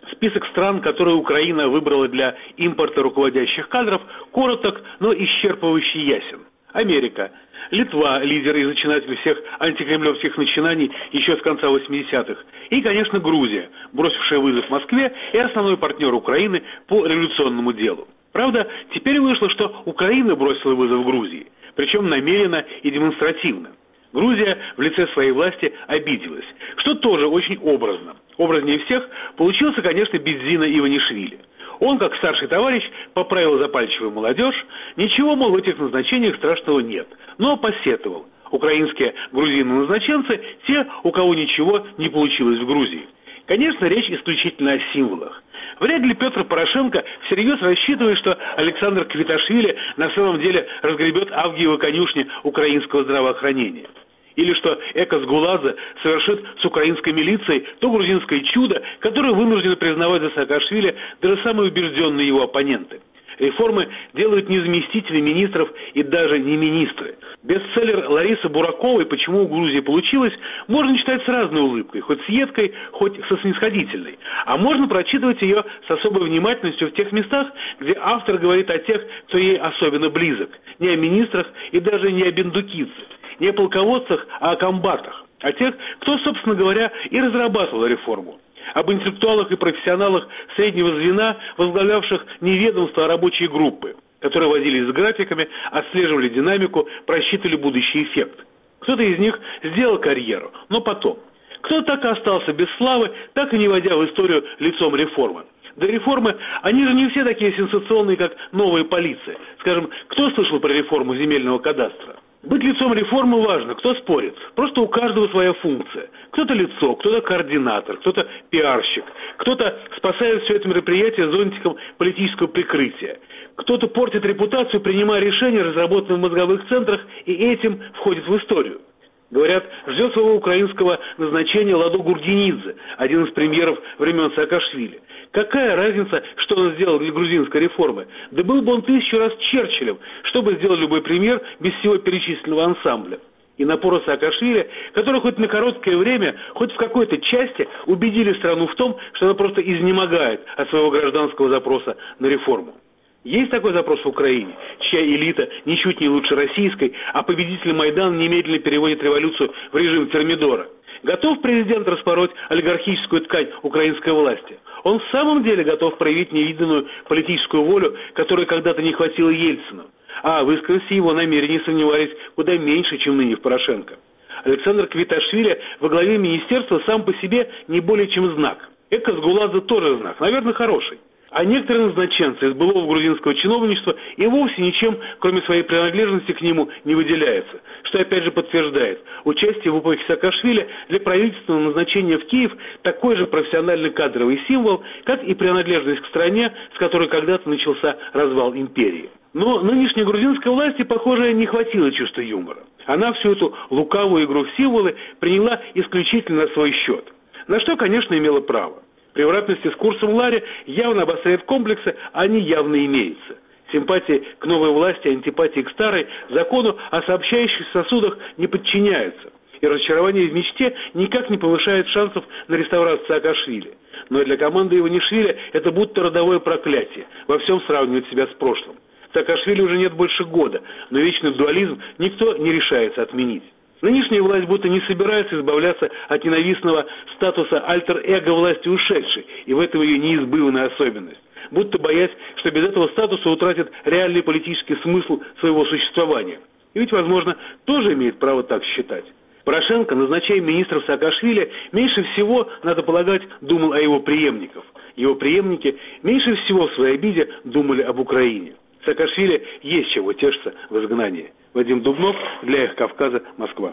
список стран, которые Украина выбрала для импорта руководящих кадров, короток, но исчерпывающий ясен. Америка. Литва, лидер и зачинатель всех антикремлевских начинаний еще с конца 80-х. И, конечно, Грузия, бросившая вызов Москве и основной партнер Украины по революционному делу. Правда, теперь вышло, что Украина бросила вызов Грузии, причем намеренно и демонстративно. Грузия в лице своей власти обиделась, что тоже очень образно. Образнее всех получился, конечно, Бедзина Иванишвили. Он, как старший товарищ, поправил запальчивую молодежь, ничего, мол, в этих назначениях страшного нет, но посетовал. Украинские грузины-назначенцы – те, у кого ничего не получилось в Грузии. Конечно, речь исключительно о символах. Вряд ли Петр Порошенко всерьез рассчитывает, что Александр Квиташвили на самом деле разгребет Авгиевы конюшни украинского здравоохранения. Или что Экос Гуладзе совершит с украинской милицией то грузинское чудо, которое вынуждены признавать за Саакашвили даже самые убежденные его оппоненты. Реформы делают не заместители министров и даже не министры. Бестселлер Ларисы Бураковой «Почему у Грузии получилось» можно читать с разной улыбкой, хоть с едкой, хоть со снисходительной. А можно прочитывать ее с особой внимательностью в тех местах, где автор говорит о тех, кто ей особенно близок. Не о министрах и даже не о Бендукидзе. Не о полководцах, а о комбатах. О тех, кто, собственно говоря, и разрабатывал реформу. Об интеллектуалах и профессионалах среднего звена, возглавлявших не ведомства, а рабочие группы, которые возились с графиками, отслеживали динамику, просчитывали будущий эффект. Кто-то из них сделал карьеру, но потом. Кто-то так и остался без славы, так и не войдя в историю лицом реформы. Да реформы, они же не все такие сенсационные, как новая полиция. Скажем, кто слышал про реформу земельного кадастра? Быть лицом реформы важно, кто спорит. Просто у каждого своя функция. Кто-то лицо, кто-то координатор, кто-то пиарщик, кто-то спасает все это мероприятие зонтиком политического прикрытия. Кто-то портит репутацию, принимая решения, разработанные в мозговых центрах, и этим входит в историю. Говорят, ждет своего украинского назначения Ладо Гурдинидзе, один из премьеров времен Саакашвили. Какая разница, что он сделал для грузинской реформы? Да был бы он 1000 раз Черчиллем, что бы сделал любой премьер без всего перечисленного ансамбля. И напора Саакашвили, который хоть на короткое время, хоть в какой-то части убедили страну в том, что она просто изнемогает от своего гражданского запроса на реформу. Есть такой запрос в Украине, чья элита ничуть не лучше российской, а победитель Майдана немедленно переводит революцию в режим Термидора. Готов президент распороть олигархическую ткань украинской власти? Он в самом деле готов проявить невиданную политическую волю, которой когда-то не хватило Ельцину. А в искренности его намерений сомневались куда меньше, чем ныне в Порошенко. Александр Квиташвили во главе министерства сам по себе не более чем знак. Экос Гуладзе тоже знак, наверное, хороший. А некоторые назначенцы из былого грузинского чиновничества и вовсе ничем, кроме своей принадлежности к нему, не выделяются, что опять же подтверждает, участие в эпохе Саакашвили для правительственного назначения в Киев такой же профессиональный кадровый символ, как и принадлежность к стране, с которой когда-то начался развал империи. Но нынешней грузинской власти, похоже, не хватило чувства юмора. Она всю эту лукавую игру в символы приняла исключительно на свой счет, на что, конечно, имела право. Превратности с курсом Лари явно обостряют комплексы, а они явно имеются. Симпатии к новой власти, антипатии к старой, закону о сообщающих сосудах не подчиняются. И разочарование в мечте никак не повышает шансов на реставрацию Саакашвили. Но для команды Иванишвили это будто родовое проклятие, во всем сравнивать себя с прошлым. Саакашвили уже нет больше года, но вечный дуализм никто не решается отменить. Нынешняя власть будто не собирается избавляться от ненавистного статуса альтер-эго власти ушедшей, и в этом ее неизбывная особенность. Будто боясь, что без этого статуса утратит реальный политический смысл своего существования. И ведь, возможно, тоже имеет право так считать. Порошенко, назначая министров Саакашвили, меньше всего, надо полагать, думал о его преемниках. Его преемники меньше всего в своей обиде думали об Украине. Саакашвили есть чего тешиться в изгнании. Вадим Дубнов, для «Эхо Кавказа», Москва.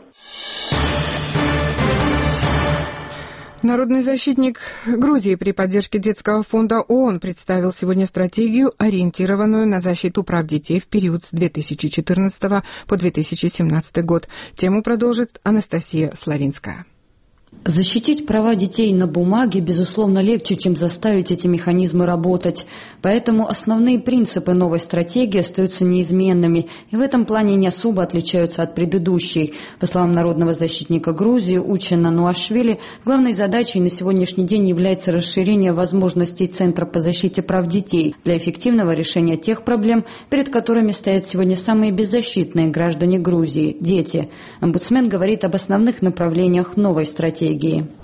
Народный защитник Грузии при поддержке Детского фонда ООН представил сегодня стратегию, ориентированную на защиту прав детей в период с 2014 по 2017 год. Тему продолжит Анастасия Славинская. Защитить права детей на бумаге, безусловно, легче, чем заставить эти механизмы работать. Поэтому основные принципы новой стратегии остаются неизменными и в этом плане не особо отличаются от предыдущей. По словам народного защитника Грузии Учена Нуашвили, главной задачей на сегодняшний день является расширение возможностей Центра по защите прав детей для эффективного решения тех проблем, перед которыми стоят сегодня самые беззащитные граждане Грузии – дети. Омбудсмен говорит об основных направлениях новой стратегии.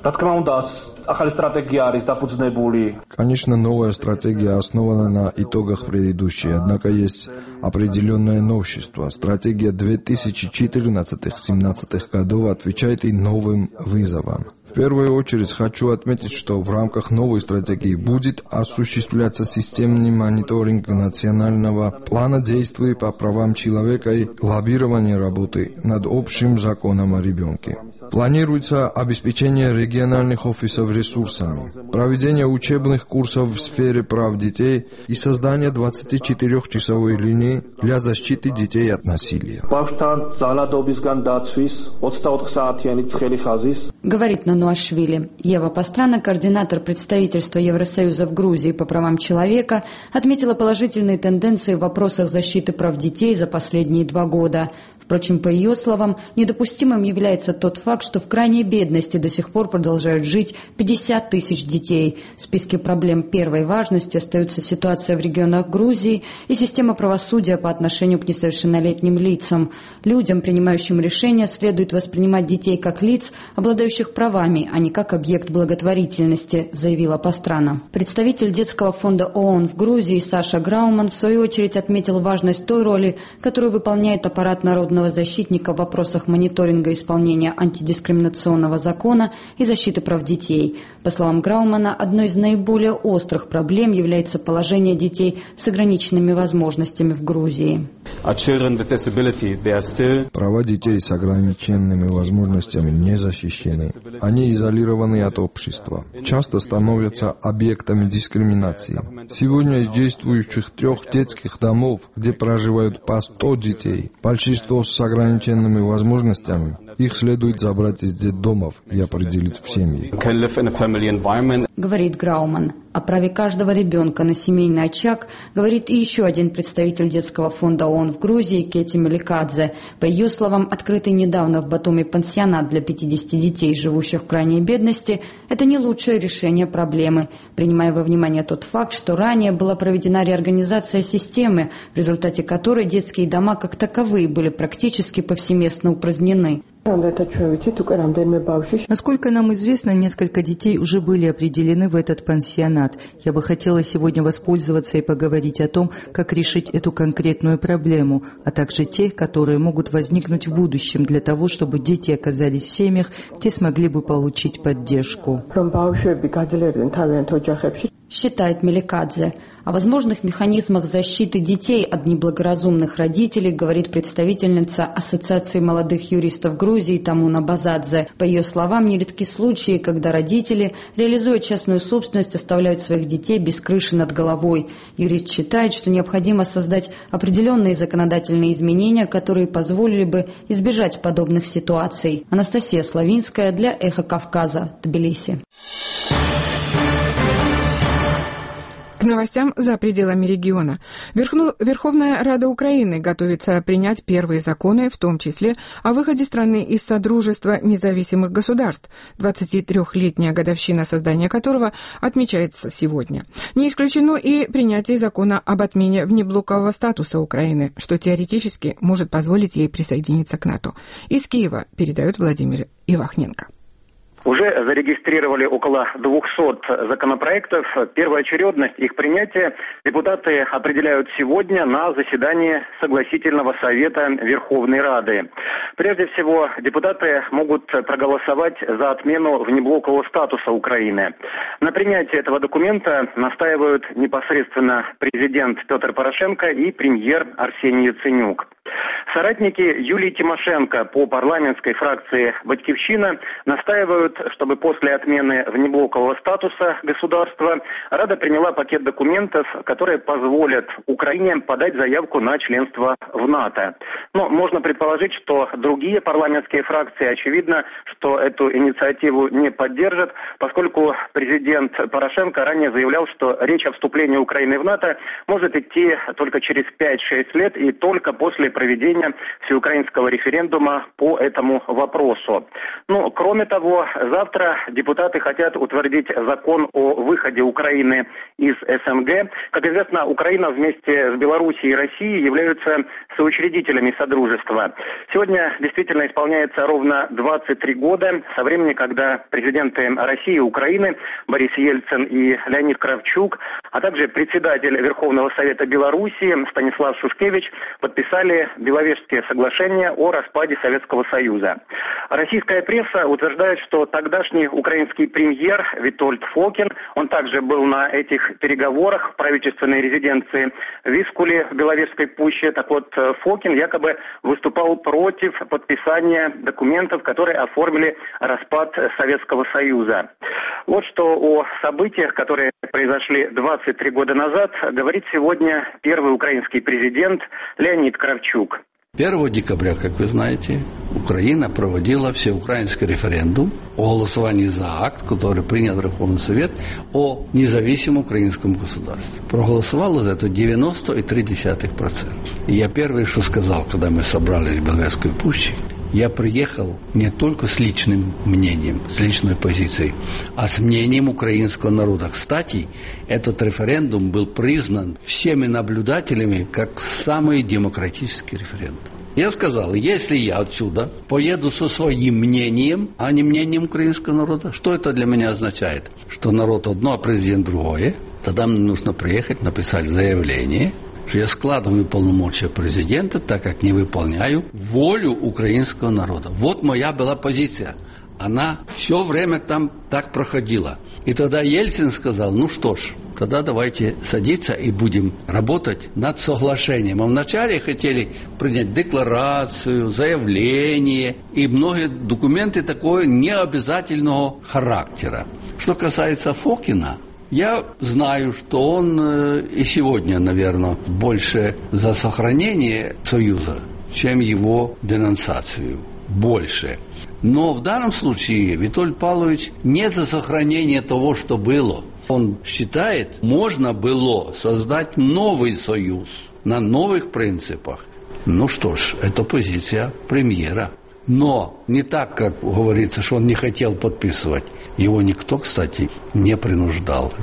Конечно, новая стратегия основана на итогах предыдущей, однако есть определенное новшество. Стратегия 2014-2017 годов отвечает и новым вызовам. В первую очередь хочу отметить, что в рамках новой стратегии будет осуществляться системный мониторинг национального плана действий по правам человека и лоббирование работы над общим законом о ребенке. Планируется обеспечение региональных офисов ресурсами, проведение учебных курсов в сфере прав детей и создание 24-часовой линии для защиты детей от насилия. Говорит Нануашвили. Ева Пастрана, координатор представительства Евросоюза в Грузии по правам человека, отметила положительные тенденции в вопросах защиты прав детей за последние 2 года. Впрочем, по ее словам, недопустимым является тот факт, что в крайней бедности до сих пор продолжают жить 50 тысяч детей. В списке проблем первой важности остаются ситуация в регионах Грузии и система правосудия по отношению к несовершеннолетним лицам. Людям, принимающим решения, следует воспринимать детей как лиц, обладающих правами, а не как объект благотворительности, заявила Пастрана. Представитель детского фонда ООН в Грузии Саша Грауман в свою очередь отметил важность той роли, которую выполняет аппарат народного защитника в вопросах мониторинга исполнения антидискриминационного закона и защиты прав детей. По словам Граумана, одной из наиболее острых проблем является положение детей с ограниченными возможностями в Грузии. Права детей с ограниченными возможностями не защищены. Они изолированы от общества. Часто становятся объектами дискриминации. Сегодня из действующих 3 детских домов, где проживают по 100 детей, большинство с ограниченными возможностями, их следует забрать из детдомов и определить в семьи. Говорит Грауман. О праве каждого ребенка на семейный очаг говорит и еще один представитель детского фонда ООН в Грузии Кети Меликадзе. По ее словам, открытый недавно в Батуми пансионат для 50 детей, живущих в крайней бедности, это не лучшее решение проблемы, принимая во внимание тот факт, что ранее была проведена реорганизация системы, в результате которой детские дома как таковые были практически повсеместно упразднены. Насколько нам известно, несколько детей уже были определены в этот пансионат. Я бы хотела сегодня воспользоваться и поговорить о том, как решить эту конкретную проблему, а также те, которые могут возникнуть в будущем для того, чтобы дети оказались в семьях, где смогли бы получить поддержку. Считает Меликадзе. О возможных механизмах защиты детей от неблагоразумных родителей говорит представительница Ассоциации молодых юристов Грузии Тамуна Базадзе. По ее словам, нередки случаи, когда родители, реализуя частную собственность, оставляют своих детей без крыши над головой. Юрист считает, что необходимо создать определенные законодательные изменения, которые позволили бы избежать подобных ситуаций. Анастасия Славинская для «Эхо Кавказа», Тбилиси. К новостям за пределами региона. Верховная Рада Украины готовится принять первые законы, в том числе о выходе страны из Содружества независимых государств, 23-летняя годовщина создания которого отмечается сегодня. Не исключено и принятие закона об отмене внеблокового статуса Украины, что теоретически может позволить ей присоединиться к НАТО. Из Киева передает Владимир Ивахненко. Уже зарегистрировали около 200 законопроектов. Первоочередность их принятия депутаты определяют сегодня на заседании Согласительного совета Верховной Рады. Прежде всего, депутаты могут проголосовать за отмену внеблокового статуса Украины. На принятие этого документа настаивают непосредственно президент Петр Порошенко и премьер Арсений Яценюк. Соратники Юлии Тимошенко по парламентской фракции «Батькивщина» настаивают, чтобы после отмены внеблокового статуса государства Рада приняла пакет документов, которые позволят Украине подать заявку на членство в НАТО. Но можно предположить, что другие парламентские фракции, очевидно, что эту инициативу не поддержат, поскольку президент Порошенко ранее заявлял, что речь о вступлении Украины в НАТО может идти только через 5-6 лет и только после проведения всеукраинского референдума по этому вопросу. Ну, кроме того, завтра депутаты хотят утвердить закон о выходе Украины из СНГ. Как известно, Украина вместе с Белоруссией и Россией являются соучредителями Содружества. Сегодня действительно исполняется ровно 23 года со времени, когда президенты России и Украины Борис Ельцин и Леонид Кравчук, а также председатель Верховного Совета Белоруссии Станислав Шушкевич подписали Беловежские соглашения о распаде Советского Союза. Российская пресса утверждает, что тогдашний украинский премьер Витольд Фокин, он также был на этих переговорах в правительственной резиденции в Вискуле в Беловежской пуще. Так вот, Фокин якобы выступал против подписания документов, которые оформили распад Советского Союза. Вот что о событиях, которые произошли 23 года назад, говорит сегодня первый украинский президент Леонид Кравчук. 1 декабря, как вы знаете, Украина проводила всеукраинский референдум о голосовании за акт, который принял Верховный Совет о независимом украинском государстве. Проголосовало за это 90,3%. И я первое, что сказал, когда мы собрались в Беловежской пуще, я приехал не только с личным мнением, с личной позицией, а с мнением украинского народа. Кстати, этот референдум был признан всеми наблюдателями как самый демократический референдум. Я сказал, если я отсюда поеду со своим мнением, а не мнением украинского народа, что это для меня означает? Что народ одно, а президент другое. Тогда мне нужно приехать, написать заявление, что я складываю полномочия президента, так как не выполняю волю украинского народа. Вот моя была позиция. Она все время там так проходила. И тогда Ельцин сказал, ну что ж, тогда давайте садиться и будем работать над соглашением. А вначале хотели принять декларацию, заявление и многие документы такого необязательного характера. Что касается Фокина, я знаю, что он и сегодня, наверное, больше за сохранение Союза, чем его денонсацию. Больше. Но в данном случае Витольд Павлович не за сохранение того, что было. Он считает, можно было создать новый союз на новых принципах. Ну что ж, это позиция премьера. Но не так, как говорится, что он не хотел подписывать. Его никто, кстати, не принуждал.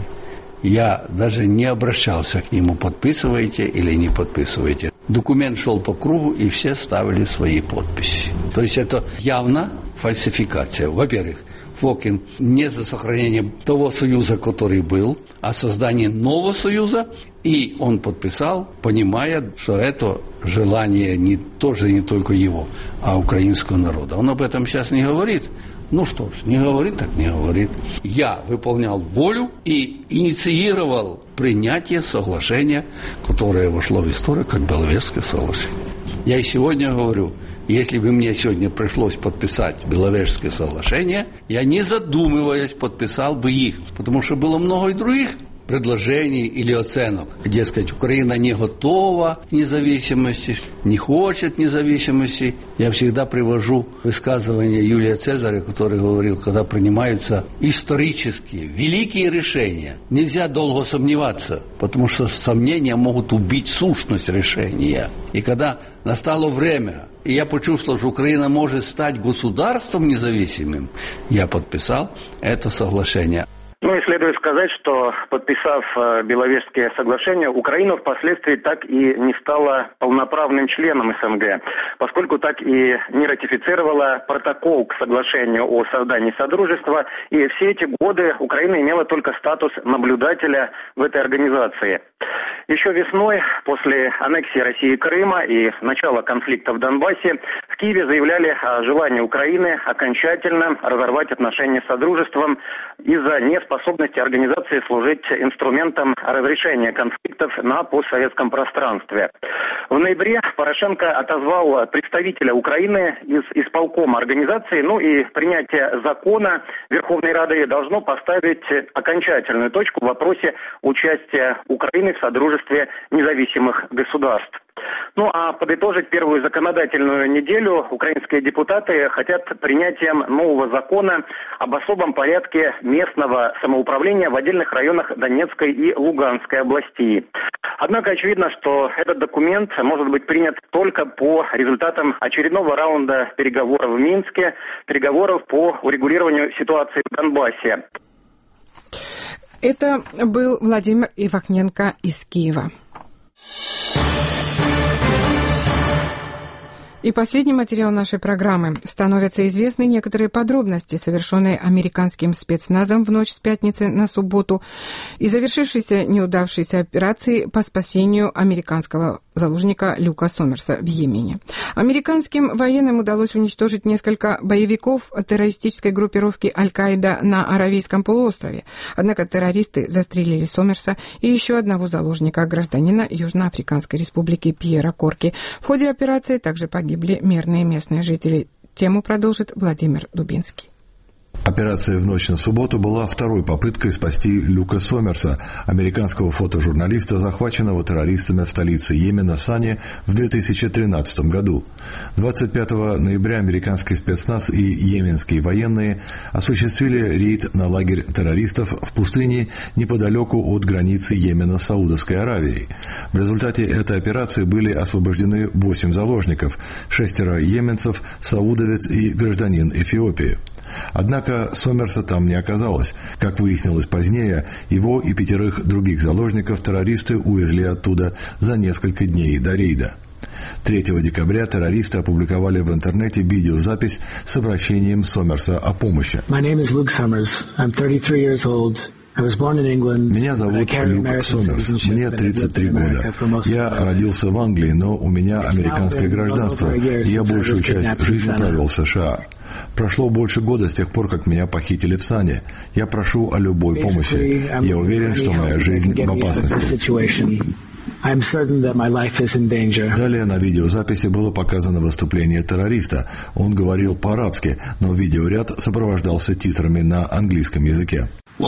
Я даже не обращался к нему, подписываете или не подписываете. Документ шел по кругу, и все ставили свои подписи. То есть это явно фальсификация. Во-первых, Фокин не за сохранение того союза, который был, а создание нового союза. И он подписал, понимая, что это желание тоже не только его, а украинского народа. Он об этом сейчас не говорит. Ну что ж, не говорит, так не говорит. Я выполнял волю и инициировал принятие соглашения, которое вошло в историю как Беловежское соглашение. Я и сегодня говорю, если бы мне сегодня пришлось подписать Беловежское соглашение, я не задумываясь подписал бы их, потому что было много и других предложений или оценок. Дескать, Украина не готова к независимости, не хочет независимости. Я всегда привожу высказывание Юлия Цезаря, который говорил, когда принимаются исторические, великие решения, нельзя долго сомневаться, потому что сомнения могут убить сущность решения. И когда настало время, и я почувствовал, что Украина может стать государством независимым, я подписал это соглашение. Ну и следует сказать, что, подписав Беловежские соглашения, Украина впоследствии так и не стала полноправным членом СНГ, поскольку так и не ратифицировала протокол к соглашению о создании Содружества, и все эти годы Украина имела только статус наблюдателя в этой организации. Еще весной, после аннексии России Крыма и начала конфликта в Донбассе, в Киеве заявляли о желании Украины окончательно разорвать отношения с Содружеством из-за неспособности организации служить инструментом разрешения конфликтов на постсоветском пространстве. В ноябре Порошенко отозвал представителя Украины из исполкома организации, и принятие закона Верховной Рады должно поставить окончательную точку в вопросе участия Украины в Содружестве независимых государств. А подытожить первую законодательную неделю украинские депутаты хотят принятием нового закона об особом порядке местного самоуправления в отдельных районах Донецкой и Луганской областей. Однако очевидно, что этот документ может быть принят только по результатам очередного раунда переговоров в Минске, переговоров по урегулированию ситуации в Донбассе. Это был Владимир Ивахненко из Киева. И последний материал нашей программы. Становятся известны некоторые подробности, совершенные американским спецназом в ночь с пятницы на субботу и завершившейся неудавшейся операции по спасению американского заложника Люка Сомерса в Йемене. Американским военным удалось уничтожить несколько боевиков террористической группировки Аль-Каида на Аравийском полуострове. Однако террористы застрелили Сомерса и еще одного заложника, гражданина Южноафриканской республики Пьера Корки. В ходе операции также погибли мирные местные жители. Тему продолжит Владимир Дубинский. Операция в ночь на субботу была второй попыткой спасти Люка Сомерса, американского фотожурналиста, захваченного террористами в столице Йемена Сане в 2013 году. 25 ноября американский спецназ и йеменские военные осуществили рейд на лагерь террористов в пустыне неподалеку от границы Йемена с Саудовской Аравией. В результате этой операции были освобождены 8 заложников, 6 йеменцев, саудовец и гражданин Эфиопии. Однако Сомерса там не оказалось. Как выяснилось позднее, его и 5 других заложников террористы увезли оттуда за несколько дней до рейда. 3 декабря террористы опубликовали в интернете видеозапись с обращением Сомерса о помощи. Меня зовут Люк Сомерс, мне 33 года. Я родился в Англии, но у меня американское гражданство, и я большую часть жизни провел в США. Прошло больше года с тех пор, как меня похитили в Сане. Я прошу о любой помощи. Я уверен, что моя жизнь в опасности. Далее на видеозаписи было показано выступление террориста. Он говорил по-арабски, но видеоряд сопровождался титрами на английском языке. Мы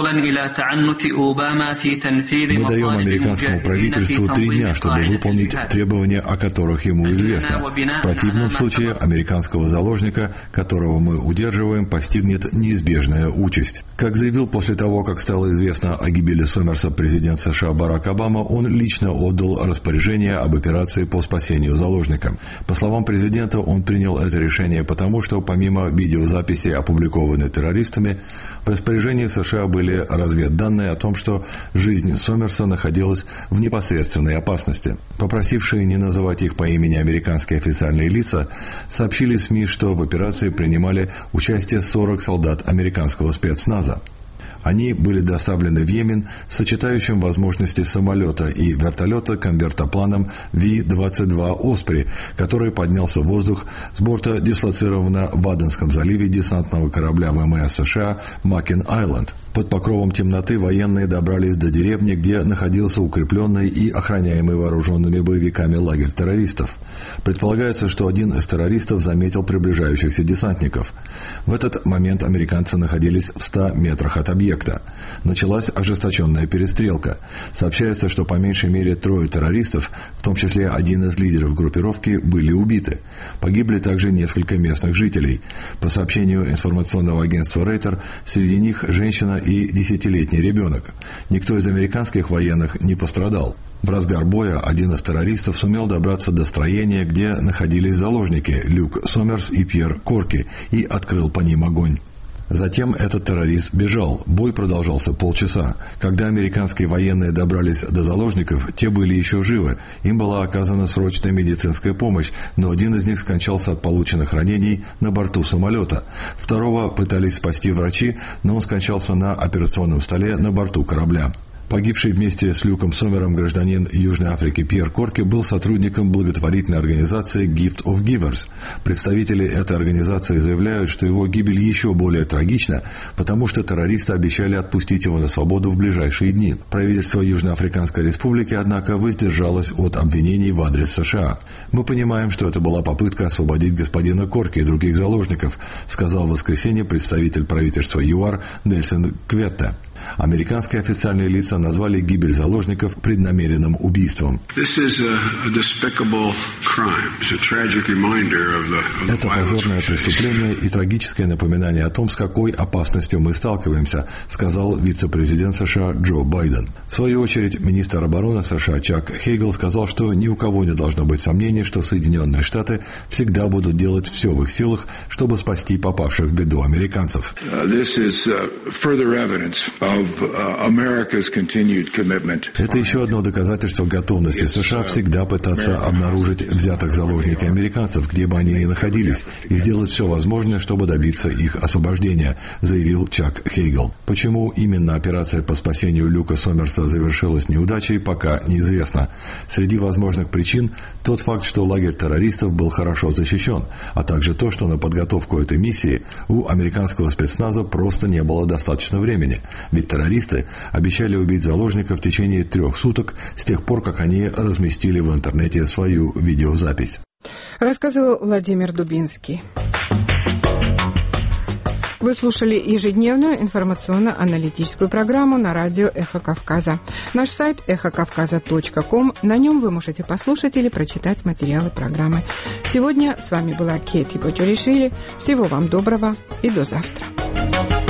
даем американскому правительству 3 дня, чтобы выполнить требования, о которых ему известно. В противном случае американского заложника, которого мы удерживаем, постигнет неизбежная участь. Как заявил после того, как стало известно о гибели Сомерса президент США Барак Обама, он лично отдал распоряжение об операции по спасению заложника. По словам президента, он принял это решение потому, что помимо видеозаписи, опубликованной террористами, в распоряжении США были разведданные о том, что жизнь Сомерса находилась в непосредственной опасности. Попросившие не называть их по имени американские официальные лица сообщили СМИ, что в операции принимали участие 40 солдат американского спецназа. Они были доставлены в Йемен с сочетающим возможности самолета и вертолета конвертопланом Ви-22 «Оспри», который поднялся в воздух с борта дислоцированного в Аденском заливе десантного корабля ВМС США «Макен-Айленд». Под покровом темноты военные добрались до деревни, где находился укрепленный и охраняемый вооруженными боевиками лагерь террористов. Предполагается, что один из террористов заметил приближающихся десантников. В этот момент американцы находились в 100 метрах от объекта. Началась ожесточенная перестрелка. Сообщается, что по меньшей мере 3 террористов, в том числе один из лидеров группировки, были убиты. Погибли также несколько местных жителей. По сообщению информационного агентства Рейтер, среди них женщина и 10-летний ребенок. Никто из американских военных не пострадал. В разгар боя один из террористов сумел добраться до строения, где находились заложники Люк Сомерс и Пьер Корки, и открыл по ним огонь. Затем этот террорист бежал. Бой продолжался полчаса. Когда американские военные добрались до заложников, те были еще живы. Им была оказана срочная медицинская помощь, но один из них скончался от полученных ранений на борту самолета. Второго пытались спасти врачи, но он скончался на операционном столе на борту корабля. Погибший вместе с Люком Сомером гражданин Южной Африки Пьер Корки был сотрудником благотворительной организации Gift of Givers. Представители этой организации заявляют, что его гибель еще более трагична, потому что террористы обещали отпустить его на свободу в ближайшие дни. Правительство Южноафриканской Республики, однако, воздержалось от обвинений в адрес США. «Мы понимаем, что это была попытка освободить господина Корки и других заложников», сказал в воскресенье представитель правительства ЮАР Нельсон Кветте. Американские официальные лица назвали гибель заложников преднамеренным убийством. Это позорное преступление и трагическое напоминание о том, с какой опасностью мы сталкиваемся, сказал вице-президент США Джо Байден. В свою очередь, министр обороны США Чак Хейгл сказал, что ни у кого не должно быть сомнений, что Соединенные Штаты всегда будут делать все в их силах, чтобы спасти попавших в беду американцев. Это еще одно доказательство готовности США всегда пытаться обнаружить взятых в заложники американцев, где бы они ни находились, и сделать все возможное, чтобы добиться их освобождения, заявил Чак Хейгл. Почему именно операция по спасению Люка Сомерса завершилась неудачей, пока неизвестно. Среди возможных причин тот факт, что лагерь террористов был хорошо защищен, а также то, что на подготовку этой миссии у американского спецназа просто не было достаточно времени. Ведь террористы обещали убить заложников в течение 3 суток с тех пор, как они разместили в интернете свою видеозапись. Рассказывал Владимир Дубинский. Вы слушали ежедневную информационно-аналитическую программу на радио «Эхо Кавказа». Наш сайт эхокавказа.ком. На нем вы можете послушать или прочитать материалы программы. Сегодня с вами была Кейти Бочуришвили. Всего вам доброго и до завтра.